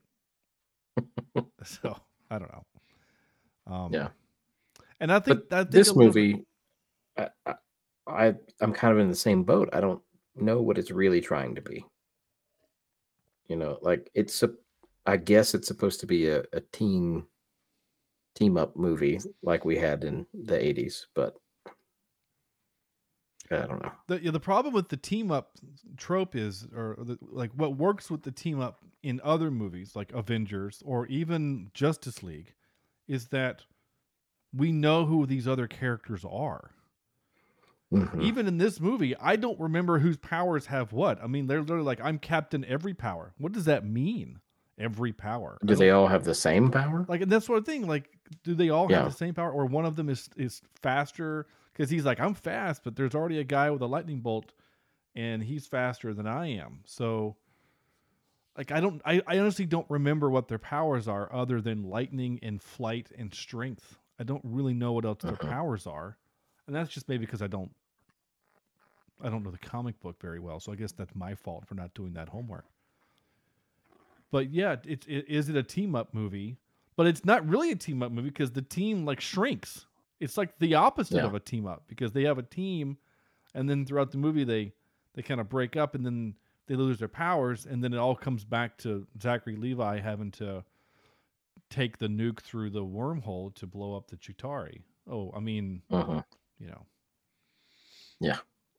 so I don't know. Um, Yeah. And I think, But I think this a little bit- movie, I, I, I I'm kind of in the same boat. I don't know what it's really trying to be. You know, like it's a, I guess it's supposed to be a, a teen team up movie like we had in the eighties, but I don't know. The yeah, the problem with the team up trope is, or the, like what works with the team up in other movies like Avengers or even Justice League, is that we know who these other characters are. Mm-hmm. Even in this movie, I don't remember whose powers have what. I mean, they're literally like, I'm Captain Every Power. What does that mean? Every power. Do they all have the same power? Like, and that's sort of thing. Like, do they all Yeah. have the same power, or one of them is is faster? Because he's like, I'm fast, but there's already a guy with a lightning bolt, and he's faster than I am. So, like, I don't, I, I honestly don't remember what their powers are other than lightning and flight and strength. I don't really know what else Uh-huh. their powers are, and that's just maybe because I don't, I don't know the comic book very well. So I guess that's my fault for not doing that homework. But yeah, it's it, is it a team up movie? But it's not really a team up movie because the team like shrinks. It's like the opposite Yeah. of a team up because they have a team, and then throughout the movie they they kind of break up and then they lose their powers, and then it all comes back to Zachary Levi having to take the nuke through the wormhole to blow up the Chitauri. Oh, I mean, Uh-huh. you know. Yeah.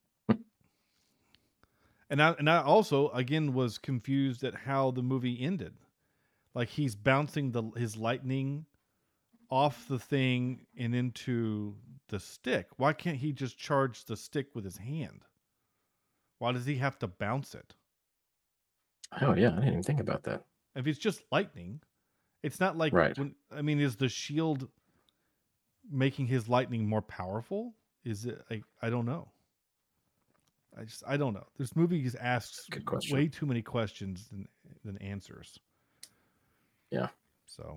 And I and I also again was confused at how the movie ended. Like he's bouncing the his lightning off the thing and into the stick. Why can't he just charge the stick with his hand? Why does he have to bounce it? Oh yeah, I didn't even think about that. If it's just lightning, it's not like Right. when, I mean, is the shield making his lightning more powerful? Is it? I, I don't know. I just I don't know. This movie asks Good question. way too many questions than than answers. Yeah. So,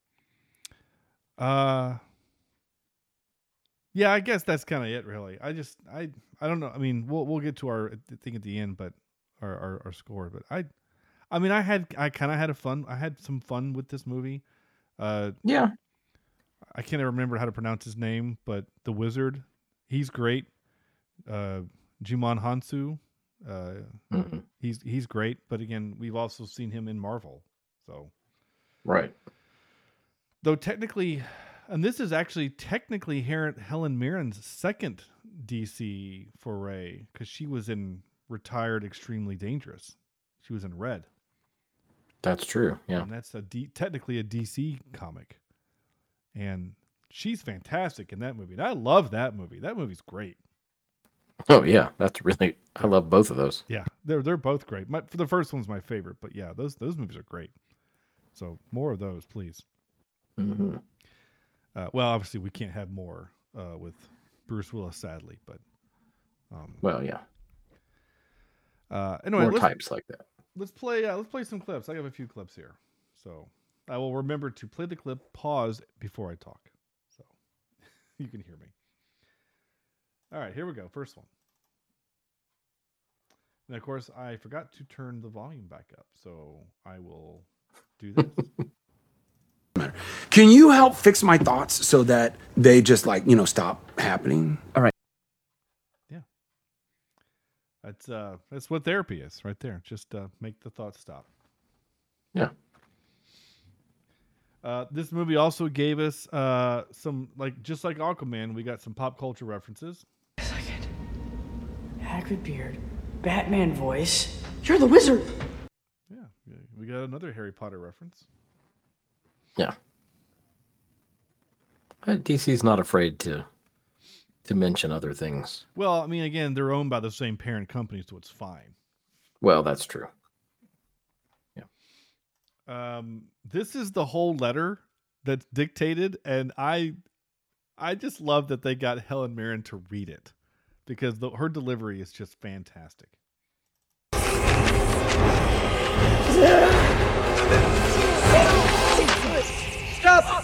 uh, yeah, I guess that's kind of it, really. I just I I don't know. I mean, we'll we'll get to our thing at the end, but our our, our score. But I, I mean, I had I kind of had a fun. I had some fun with this movie. Uh, Yeah. I can't remember how to pronounce his name, but the wizard, he's great. Uh, Jimon Hansu, uh, Mhm. he's he's great. But again, we've also seen him in Marvel, so. Right. Though technically, and this is actually technically Helen Mirren's second D C foray, because she was in Retired Extremely Dangerous. She was in Red. That's true. Yeah. And that's a D, technically a D C comic. And she's fantastic in that movie. And I love that movie. That movie's great. Oh yeah, that's really. I love both of those. Yeah, they're they're both great. My, for the first one's my favorite, but yeah, those those movies are great. So more of those, please. Mm-hmm. Uh, well, obviously we can't have more uh, with Bruce Willis, sadly, but um, Well, yeah. uh, anyway, More let's, types like that. let's play. Uh, let's play some clips. I have a few clips here, so I will remember to play the clip, pause before I talk, so you can hear me. All right, here we go. First one. And of course, I forgot to turn the volume back up, so I will do this. Can you help fix my thoughts so that they just like, you know, stop happening? All right. Yeah. That's uh that's what therapy is right there. Just uh, make the thoughts stop. Yeah. Uh, this movie also gave us uh, some, like, just like Aquaman, we got some pop culture references. Second. Hagrid beard, Batman voice. You're the wizard. Yeah, we got another Harry Potter reference. Yeah. Uh, D C's not afraid to to mention other things. Well, I mean, again, they're owned by the same parent company, so it's fine. Well, that's true. Um, this is the whole letter that's dictated, and I, I just love that they got Helen Mirren to read it because the, her delivery is just fantastic. Stop!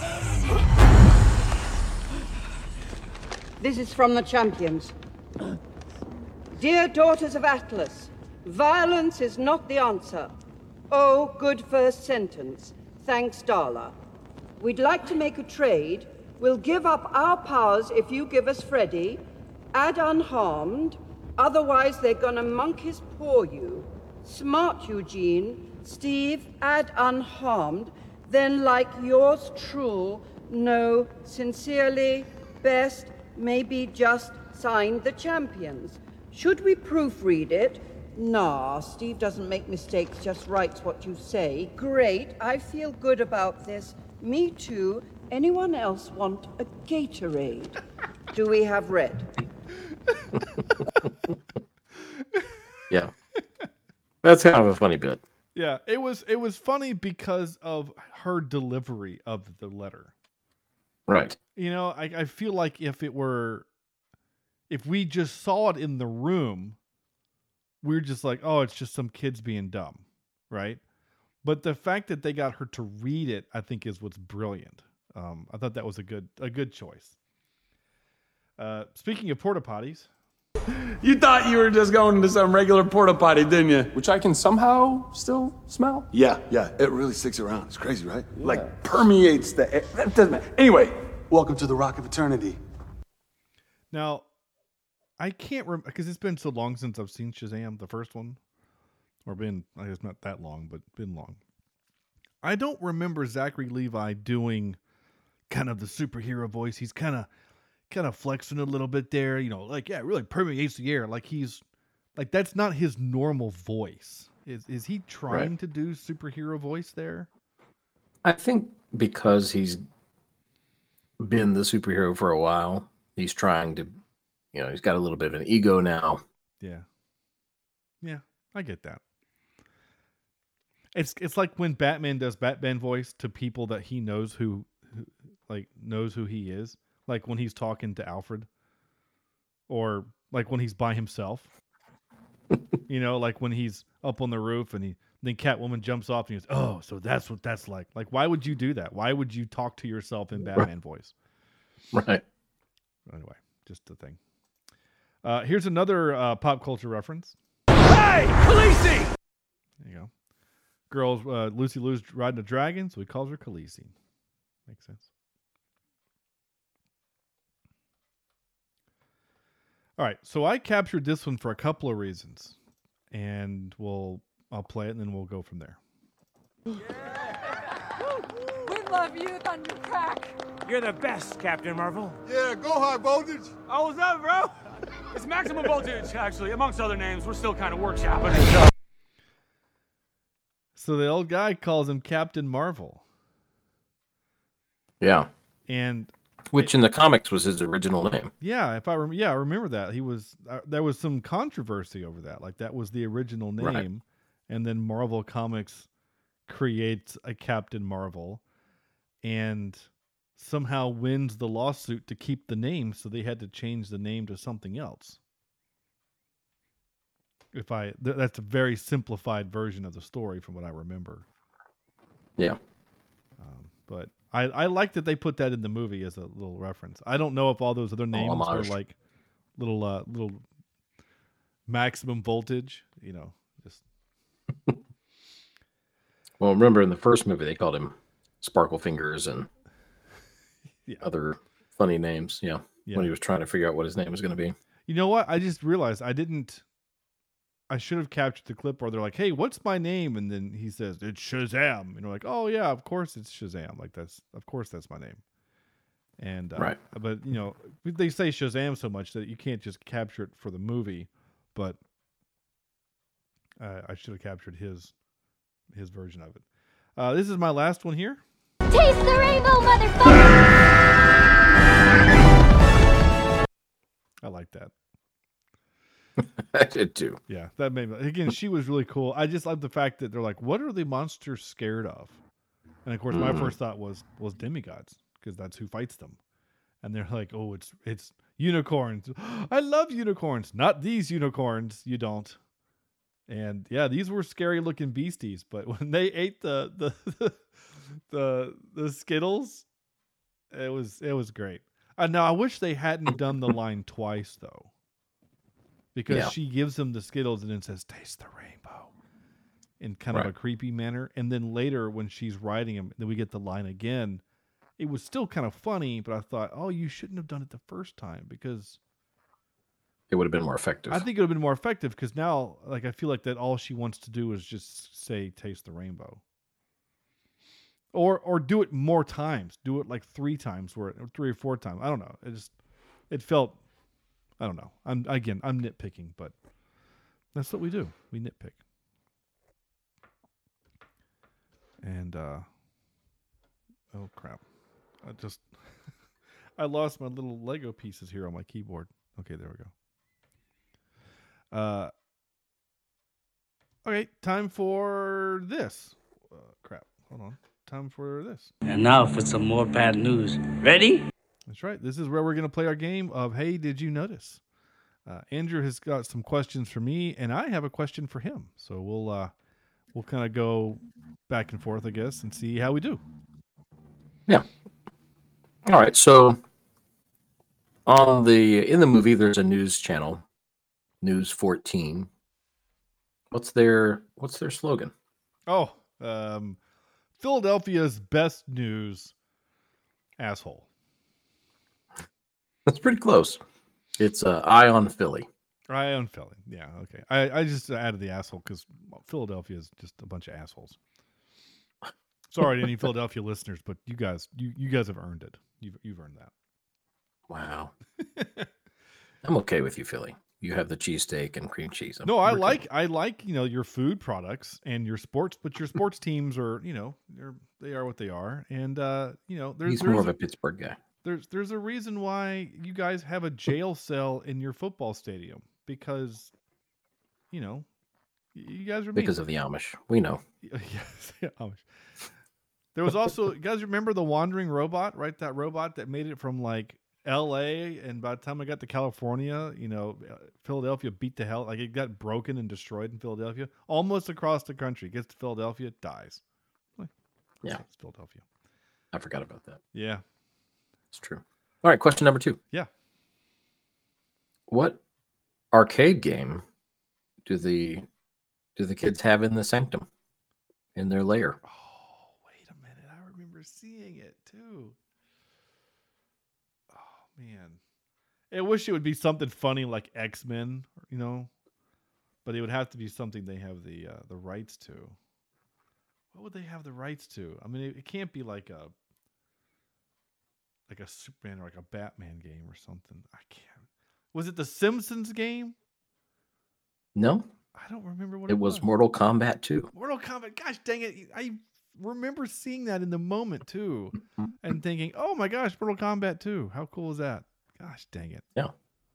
This is from the champions. Dear daughters of Atlas, violence is not the answer. Oh, good first sentence. Thanks, Darla. We'd like to make a trade. We'll give up our powers if you give us Freddy. Add unharmed. Otherwise, they're gonna monkeys paw you. Smart, Eugene. Steve, add unharmed. Then, like yours true, no, sincerely, best, maybe just Signed, the champions. Should we proofread it? Nah, Steve doesn't make mistakes, just writes what you say. Great, I feel good about this. Me too. Anyone else want a Gatorade? Do we have red? Yeah. That's kind of a funny bit. Yeah, it was it was funny because of her delivery of the letter. Right. You know, I, I feel like if it were, if we just saw it in the room, we're just like, oh, it's just some kids being dumb, right? But the fact that they got her to read it, I think, is what's brilliant. Um, I thought that was a good a good choice. Uh, speaking of porta potties. You thought you were just going to some regular porta potty, didn't you? Which I can somehow still smell. Yeah, yeah. It really sticks around. It's crazy, right? Yeah. Like permeates the air. That doesn't matter. Anyway, welcome to the Rock of Eternity. Now, I can't remember because it's been so long since I've seen Shazam, the first one, or been I guess not that long, but been long. I don't remember Zachary Levi doing kind of the superhero voice. He's kind of kind of flexing a little bit there, you know, like, yeah, it really permeates the air. Like he's like, that's not his normal voice. Is is he trying Right. to do superhero voice there? I think because he's been the superhero for a while, he's trying to, you know, he's got a little bit of an ego now. Yeah. Yeah, I get that. It's it's like when Batman does Batman voice to people that he knows who, who like knows who he is. Like when he's talking to Alfred, or like when he's by himself, you know, like when he's up on the roof and he then Catwoman jumps off and he goes, "Oh, so that's what that's like." Like, why would you do that? Why would you talk to yourself in Batman voice? Right. Anyway, just a thing. Uh, here's another uh, pop culture reference. Hey, Khaleesi! There you go. Girls, uh, Lucy Lou's riding a dragon, so he calls her Khaleesi. Makes sense. All right, so I captured this one for a couple of reasons, and we'll I'll play it and then we'll go from there. We love you, Thundercrack. You're the best, Captain Marvel. Yeah, go high voltage. Oh, what's up, bro? It's Maximum Voltage, actually. Amongst other names, we're still kind of workshopping it. So. So the old guy calls him Captain Marvel. Yeah. And which in the comics was his original name. Yeah, if I rem- yeah, I remember that. He was uh, there was some controversy over that. Like that was the original name, Right. and then Marvel Comics creates a Captain Marvel and somehow wins the lawsuit to keep the name, so they had to change the name to something else. If I th- that's a very simplified version of the story from what I remember. Yeah. Um, but I, I like that they put that in the movie as a little reference. I don't know if all those other names were homage. like little uh, little Maximum Voltage, you know, just Well, remember in the first movie they called him Sparkle Fingers and yeah. other funny names. Yeah. Yeah. When he was trying to figure out what his name was going to be. You know what? I just realized I didn't. I should have captured the clip where they're like, "Hey, what's my name?" And then he says, "It's Shazam." And we're like, "Oh yeah, of course it's Shazam. Like that's of course that's my name." And uh, Right. But you know, they say Shazam so much that you can't just capture it for the movie. But uh, I should have captured his his version of it. Uh, this is my last one here. Taste the rainbow, motherfucker! I like that. I did too. Yeah, that made me, again, she was really cool. I just love the fact that they're like, what are the monsters scared of? And of course, my Mm. first thought was was demigods, because that's who fights them. And they're like, oh, it's it's unicorns. I love unicorns. Not these unicorns. You don't. And yeah, these were scary looking beasties, but when they ate the the the the Skittles, it was it was great. Uh, now I wish they hadn't done the line twice though. Because Yeah. she gives him the Skittles and then says, "Taste the rainbow," in kind of Right. a creepy manner. And then later, when she's riding him, then we get the line again. It was still kind of funny, but I thought, oh, you shouldn't have done it the first time, because It would have been more effective. I think it would have been more effective. Because now, like, I feel like that all she wants to do is just say, "Taste the rainbow," or or do it more times. Do it like three times, where or three or four times. I don't know. It just it felt I don't know. I'm again, I'm nitpicking, but that's what we do. We nitpick. And uh, oh crap! I just I lost my little Lego pieces here on my keyboard. Okay, there we go. Uh, okay, time for this. Uh, crap. Hold on. Time for this. And now for some more bad news. Ready? That's right. This is where we're going to play our game of Hey, Did You Notice? Uh, Andrew has got some questions for me, and I have a question for him. So we'll uh, we'll kind of go back and forth, I guess, and see how we do. Yeah. All right. So on the in the movie, there's a news channel, News fourteen. What's their What's their slogan? Oh, um, Philadelphia's best news, asshole. That's pretty close. It's uh, Eye on Philly. Eye on Philly. Yeah, okay. I, I just added the asshole because Philadelphia is just a bunch of assholes. Sorry to any Philadelphia listeners, but you guys, you, you guys have earned it. You've you've earned that. Wow. I'm okay with you, Philly. You have the cheesesteak and cream cheese. I'm No, I okay. like I like you know your food products and your sports, but your sports teams are you know they're they are what they are, and uh, you know there's He's there's more of a, a Pittsburgh guy. There's there's a reason why you guys have a jail cell in your football stadium because, you know, you guys are mean. Because of the Amish. We know. Yes, yeah, Amish. There was also, you guys remember the wandering robot, right? That robot that made it from like L A, and by the time I got to California, you know, Philadelphia beat the hell, like it got broken and destroyed in Philadelphia, almost across the country. Gets to Philadelphia, dies. Like, yeah, it's Philadelphia. I forgot about that. Yeah. It's true. All right, question number two. Yeah. What arcade game do the do the kids have in the sanctum, in their lair? Oh, wait a minute. I remember seeing it too. Oh man. I wish it would be something funny like X-Men, you know, but it would have to be something they have the uh, the rights to. What would they have the rights to? I mean, it, it can't be like a like a Superman or like a Batman game or something. I can't. Was it the Simpsons game? No. I don't remember what it, it was. was. Mortal Kombat two. Mortal Kombat. Gosh dang it. I remember seeing that in the moment too and thinking, oh my gosh, Mortal Kombat two. How cool is that? Gosh dang it. Yeah.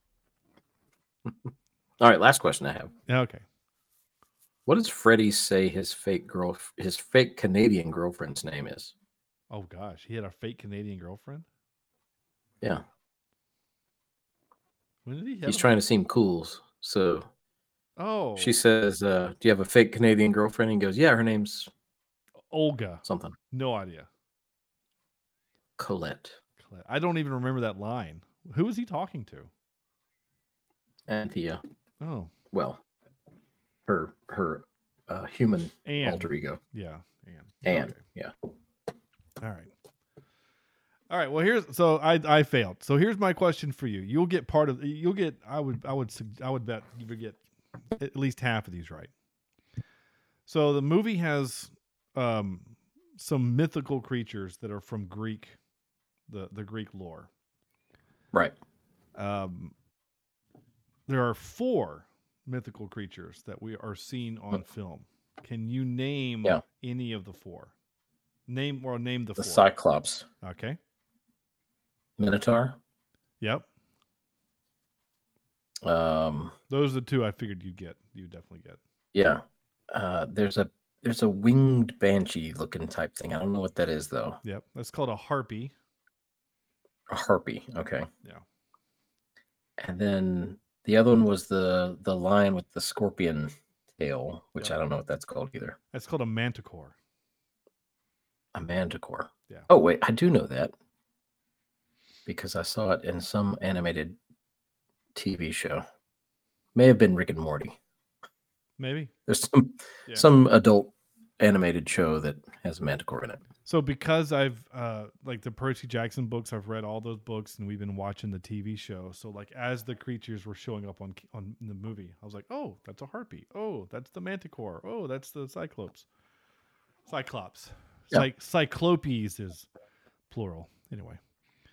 All right, last question I have. Okay. What does Freddy say his fake girl his fake Canadian girlfriend's name is? Oh gosh, he had a fake Canadian girlfriend? Yeah. When did he have He's a- trying to seem cool. So Oh. she says, uh, do you have a fake Canadian girlfriend? And he goes, yeah, her name's Olga. something. No idea. Colette. Colette. I don't even remember that line. Who was he talking to? Anthea. Oh. Well, her her uh, human Anne. alter ego. Yeah, Anne. Anne. Okay. Yeah. All right. All right. Well, here's so I I failed. So here's my question for you. You'll get part of you'll get I would I would sug- I would bet you would get at least half of these right. So the movie has um some mythical creatures that are from Greek the the Greek lore. Right. Um there are four mythical creatures that we are seeing on film. Can you name Yeah. any of the four? Name or name the, The four. Cyclops. Okay. Minotaur. Yep. Um, Those are the two I figured you'd get. You'd definitely get. yeah. Uh, there's a there's a winged banshee looking type thing. I don't know what that is though. Yep. That's called a harpy. A harpy. Okay. Yeah. And then the other one was the the lion with the scorpion tail, which Yep. I don't know what that's called either. That's called a manticore. A manticore. Yeah. Oh wait, I do know that because I saw it in some animated T V show. May have been Rick and Morty. Maybe. There's some Yeah. some adult animated show that has a manticore in it. So because I've uh like the Percy Jackson books, I've read all those books and we've been watching the T V show. So like as the creatures were showing up on on in the movie, I was like, "Oh, that's a harpy. Oh, that's the manticore. Oh, that's the cyclops." Cyclops. Yeah. Cy- Cyclopes is plural. Anyway.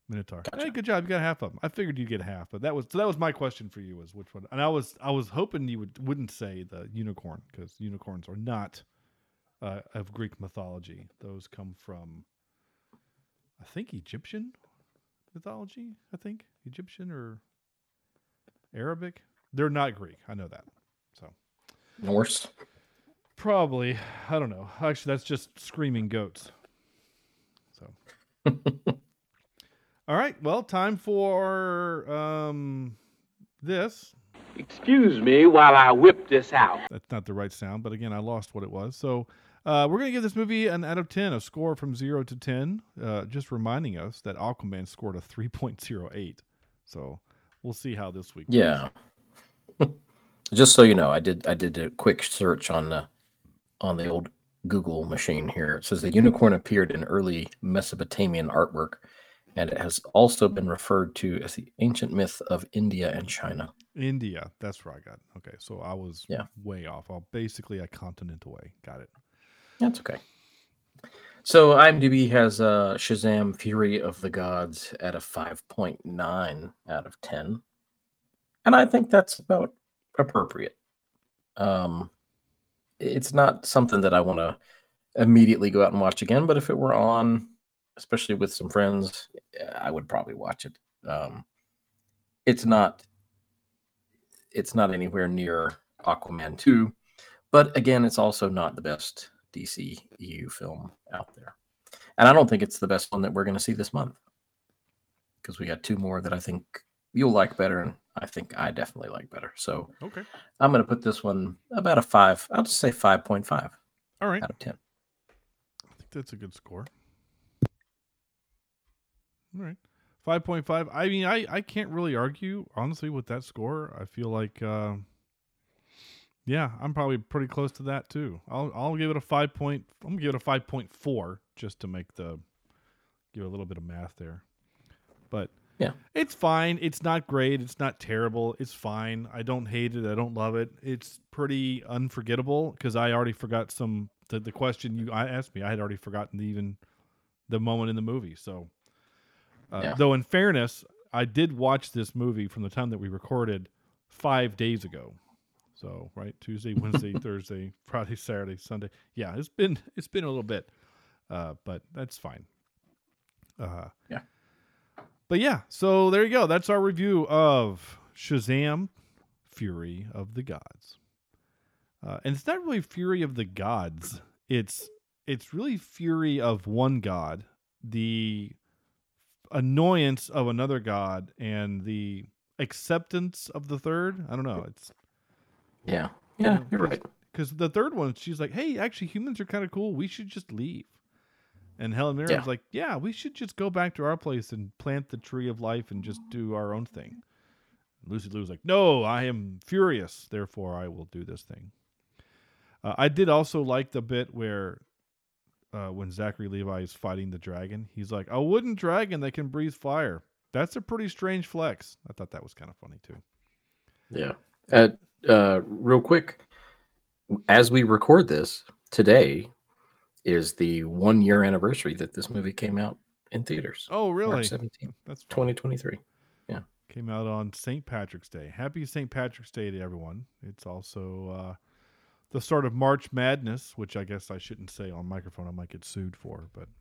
Minotaur. Gotcha. Hey, good job. You got half of them. I figured you'd get half, but that was so that was my question for you was which one. And I was I was hoping you would wouldn't say the unicorn because unicorns are not uh, of Greek mythology. Those come from I think Egyptian mythology. I think Egyptian or Arabic. They're not Greek. I know that. So Norse. Probably. I don't know. Actually, that's just screaming goats. So. All right. Well, time for um, this. Excuse me while I whip this out. That's not the right sound, but again, I lost what it was. So uh, we're going to give this movie an out of ten, a score from zero to ten, uh, just reminding us that Aquaman scored a three point oh eight. So we'll see how this week goes. Yeah. Just so you know, I did I did a quick search on the on the old Google machine here. It says the unicorn appeared in early Mesopotamian artwork, and it has also been referred to as the ancient myth of India and China. India, that's where I got. Okay, so I was yeah. way off. I'll basically a continent away. Got it. That's okay. So IMDb has uh, Shazam: Fury of the Gods at a five point nine out of ten, and I think that's about appropriate. Um, it's not something that I want to immediately go out and watch again, but if it were on, especially with some friends, I would probably watch it. Um, it's not, it's not anywhere near Aquaman two, but again, it's also not the best D C E U film out there. And I don't think it's the best one that we're going to see this month, because we got two more that I think you'll like better, and I think I definitely like better. So okay, I'm going to put this one about a five. I'll just say five point five. All right, out of ten. I think that's a good score. All right, five point five. I mean, I, I can't really argue honestly with that score. I feel like, uh, yeah, I'm probably pretty close to that too. I'll I'll give it a five point. I'm gonna give it a five point four just to make the give a little bit of math there, but. Yeah, it's fine. It's not great. It's not terrible. It's fine. I don't hate it. I don't love it. It's pretty unforgettable because I already forgot some the, the question you I asked me. I had already forgotten even the moment in the movie. So, uh, yeah. though in fairness, I did watch this movie from the time that we recorded five days ago. So right, Tuesday, Wednesday, Thursday, Friday, Saturday, Sunday. Yeah, it's been it's been a little bit, uh, but that's fine. Uh, yeah. But yeah, so there you go. That's our review of Shazam: Fury of the Gods. Uh, and it's not really Fury of the Gods. It's it's really Fury of one god, the annoyance of another god, and the acceptance of the third. I don't know. It's yeah, yeah, you know, you're right. Because the third one, she's like, "Hey, actually, humans are kind of cool. We should just leave." And Helen Mirren's yeah. like, yeah, we should just go back to our place and plant the tree of life and just do our own thing. Lucy Liu's like, no, I am furious, therefore I will do this thing. Uh, I did also like the bit where uh, when Zachary Levi is fighting the dragon, he's like, a wooden dragon that can breathe fire. That's a pretty strange flex. I thought that was kind of funny too. Yeah. Uh, uh, real quick, as we record this today, is the one year anniversary that this movie came out in theaters. Oh, really? March seventeenth. That's fun. twenty twenty-three. Yeah. Came out on Saint Patrick's Day. Happy Saint Patrick's Day to everyone. It's also uh, the start of March Madness, which I guess I shouldn't say on microphone. I might get sued for, but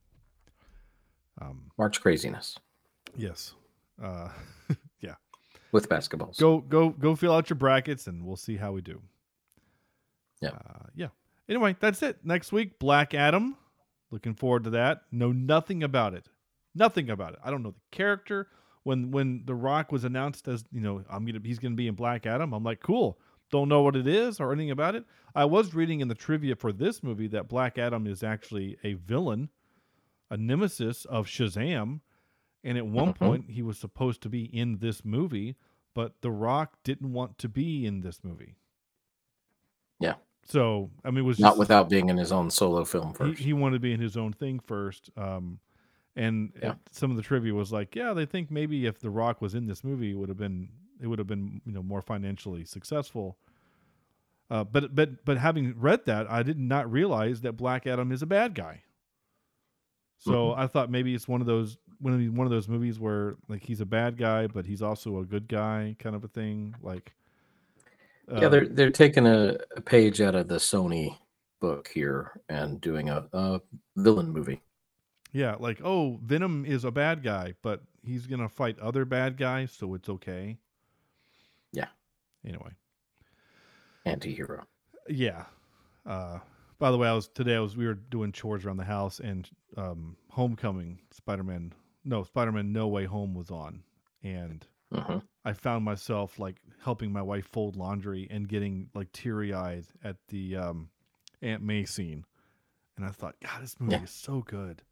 um, March Craziness. Yes. Uh, yeah. With basketballs. Go go go fill out your brackets and we'll see how we do. Yeah. Uh, yeah. Anyway, that's it. Next week, Black Adam. Looking forward to that. Know nothing about it. Nothing about it. I don't know the character. When when The Rock was announced as, you know, I'm gonna he's gonna be in Black Adam, I'm like, cool. Don't know what it is or anything about it. I was reading in the trivia for this movie that Black Adam is actually a villain, a nemesis of Shazam, and at one mm-hmm. point he was supposed to be in this movie, but The Rock didn't want to be in this movie. Yeah. So, I mean, it was not just, without being in his own solo film first. He, he wanted to be in his own thing first. Um, and yeah. some of the trivia was like, yeah, they think maybe if The Rock was in this movie, it would have been, it would have been, you know, more financially successful. Uh, but, but, but having read that, I did not realize that Black Adam is a bad guy. So mm-hmm. I thought maybe it's one of those one of one of those movies where like he's a bad guy, but he's also a good guy, kind of a thing. Like, uh, yeah, they're they're taking a, a page out of the Sony book here and doing a, a villain movie. Yeah, like, oh, Venom is a bad guy, but he's gonna fight other bad guys, so it's okay. Yeah. Anyway, anti-hero. Yeah. Uh, by the way, I was today. I was we were doing chores around the house, and um, Homecoming, Spider-Man, no, Spider-Man No Way Home was on, and uh-huh. I found myself like helping my wife fold laundry and getting like teary-eyed at the um, Aunt May scene, and I thought, God, this movie yeah. is so good.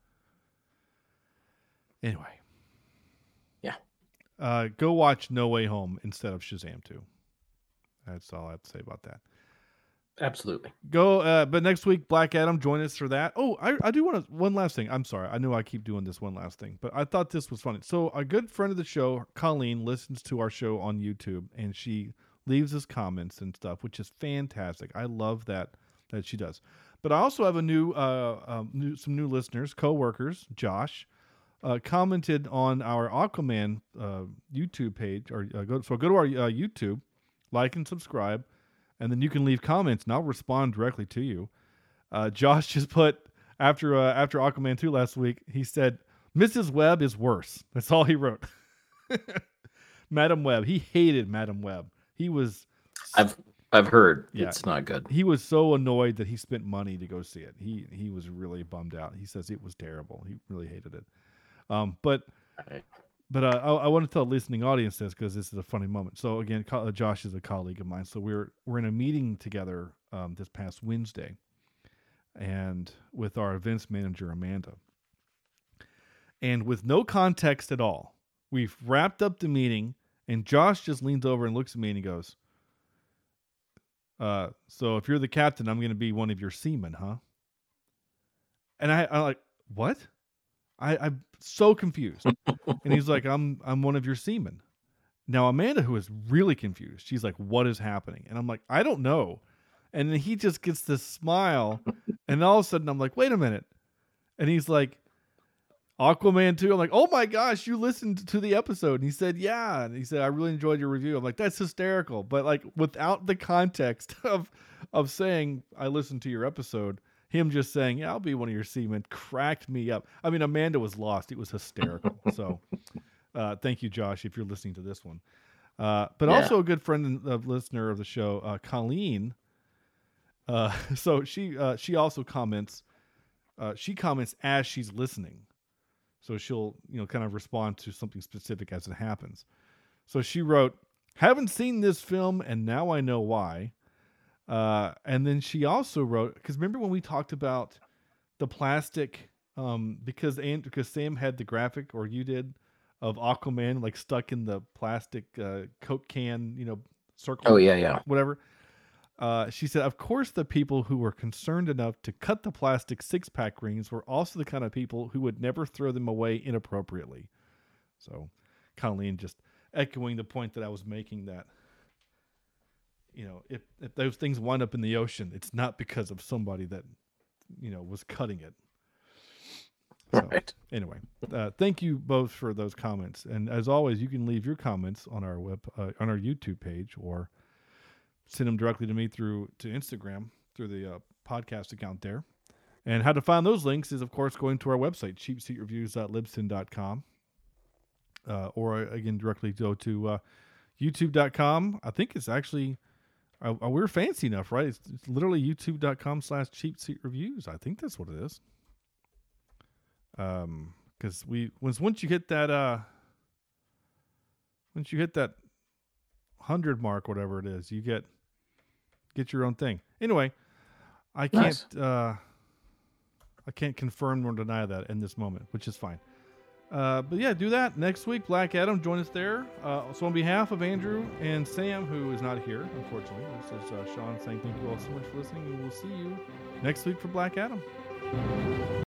Anyway, yeah, uh, go watch No Way Home instead of Shazam two. That's all I have to say about that. Absolutely. Go, uh, but next week, Black Adam, join us for that. Oh, I, I do want to, one last thing. I'm sorry. I know I keep doing this one last thing, but I thought this was funny. So a good friend of the show, Colleen, listens to our show on YouTube, and she leaves us comments and stuff, which is fantastic. I love that, that she does. But I also have a new, uh, um, new some new listeners, co-workers, Josh, uh, commented on our Aquaman uh, YouTube page, or uh, go, so go to our uh, YouTube, like and subscribe, and then you can leave comments, and I'll respond directly to you. Uh, Josh just put, after uh, after Aquaman two last week, he said, Missus Webb is worse. That's all he wrote. Madam Webb. He hated Madam Webb. He was... I've I've heard yeah, it's not good. He was so annoyed that he spent money to go see it. He he was really bummed out. He says it was terrible. He really hated it. Um, but... Right. But uh, I, I want to tell the listening audience this because this is a funny moment. So again, co- Josh is a colleague of mine. So we're we're in a meeting together um, this past Wednesday, and with our events manager Amanda. And with no context at all, we've wrapped up the meeting, and Josh just leans over and looks at me and he goes, uh, "So if you're the captain, I'm going to be one of your seamen, huh?" And I, I'm like, "What?" I, I'm so confused. And he's like, I'm I'm one of your seamen. Now, Amanda, who is really confused, she's like, what is happening? And I'm like, I don't know. And then he just gets this smile. And all of a sudden, I'm like, wait a minute. And he's like, Aquaman two. I'm like, oh my gosh, you listened to the episode. And he said, yeah. And he said, I really enjoyed your review. I'm like, that's hysterical. But like, without the context of of saying, I listened to your episode, him just saying, yeah, I'll be one of your seamen, cracked me up. I mean, Amanda was lost. It was hysterical. So uh, thank you, Josh, if you're listening to this one. Uh, but yeah. also a good friend and uh, listener of the show, uh, Colleen. Uh, so she uh, she also comments. Uh, she comments as she's listening. So she'll, you know, kind of respond to something specific as it happens. So she wrote, haven't seen this film, and now I know why. Uh, and then she also wrote, because remember when we talked about the plastic, um, because and, because Sam had the graphic, or you did, of Aquaman like stuck in the plastic uh, Coke can, you know, circle. Oh yeah, yeah. Whatever. Uh, she said, of course, the people who were concerned enough to cut the plastic six-pack rings were also the kind of people who would never throw them away inappropriately. So, Colleen just echoing the point that I was making, that, you know, if, if those things wind up in the ocean, it's not because of somebody that, you know, was cutting it. So, right. Anyway, uh, thank you both for those comments. And as always, you can leave your comments on our web, uh, on our YouTube page, or send them directly to me through to Instagram through the uh, podcast account there. And how to find those links is, of course, going to our website, cheap seat reviews dot libsyn dot com. Uh, or, again, directly go to uh, youtube dot com. I think it's actually... Uh, we're fancy enough, right? It's, it's literally youtube dot com slash cheap seat reviews. I think that's what it is. Um, because we once once you hit that uh, once you hit that hundred mark, whatever it is, you get get your own thing. Anyway, I can't nice. uh, I can't confirm nor deny that in this moment, which is fine. Uh, but yeah, do that next week. Black Adam, join us there. Uh, so on behalf of Andrew and Sam, who is not here, unfortunately, this is uh, Sean saying thank you all so much for listening, and we'll see you next week for Black Adam.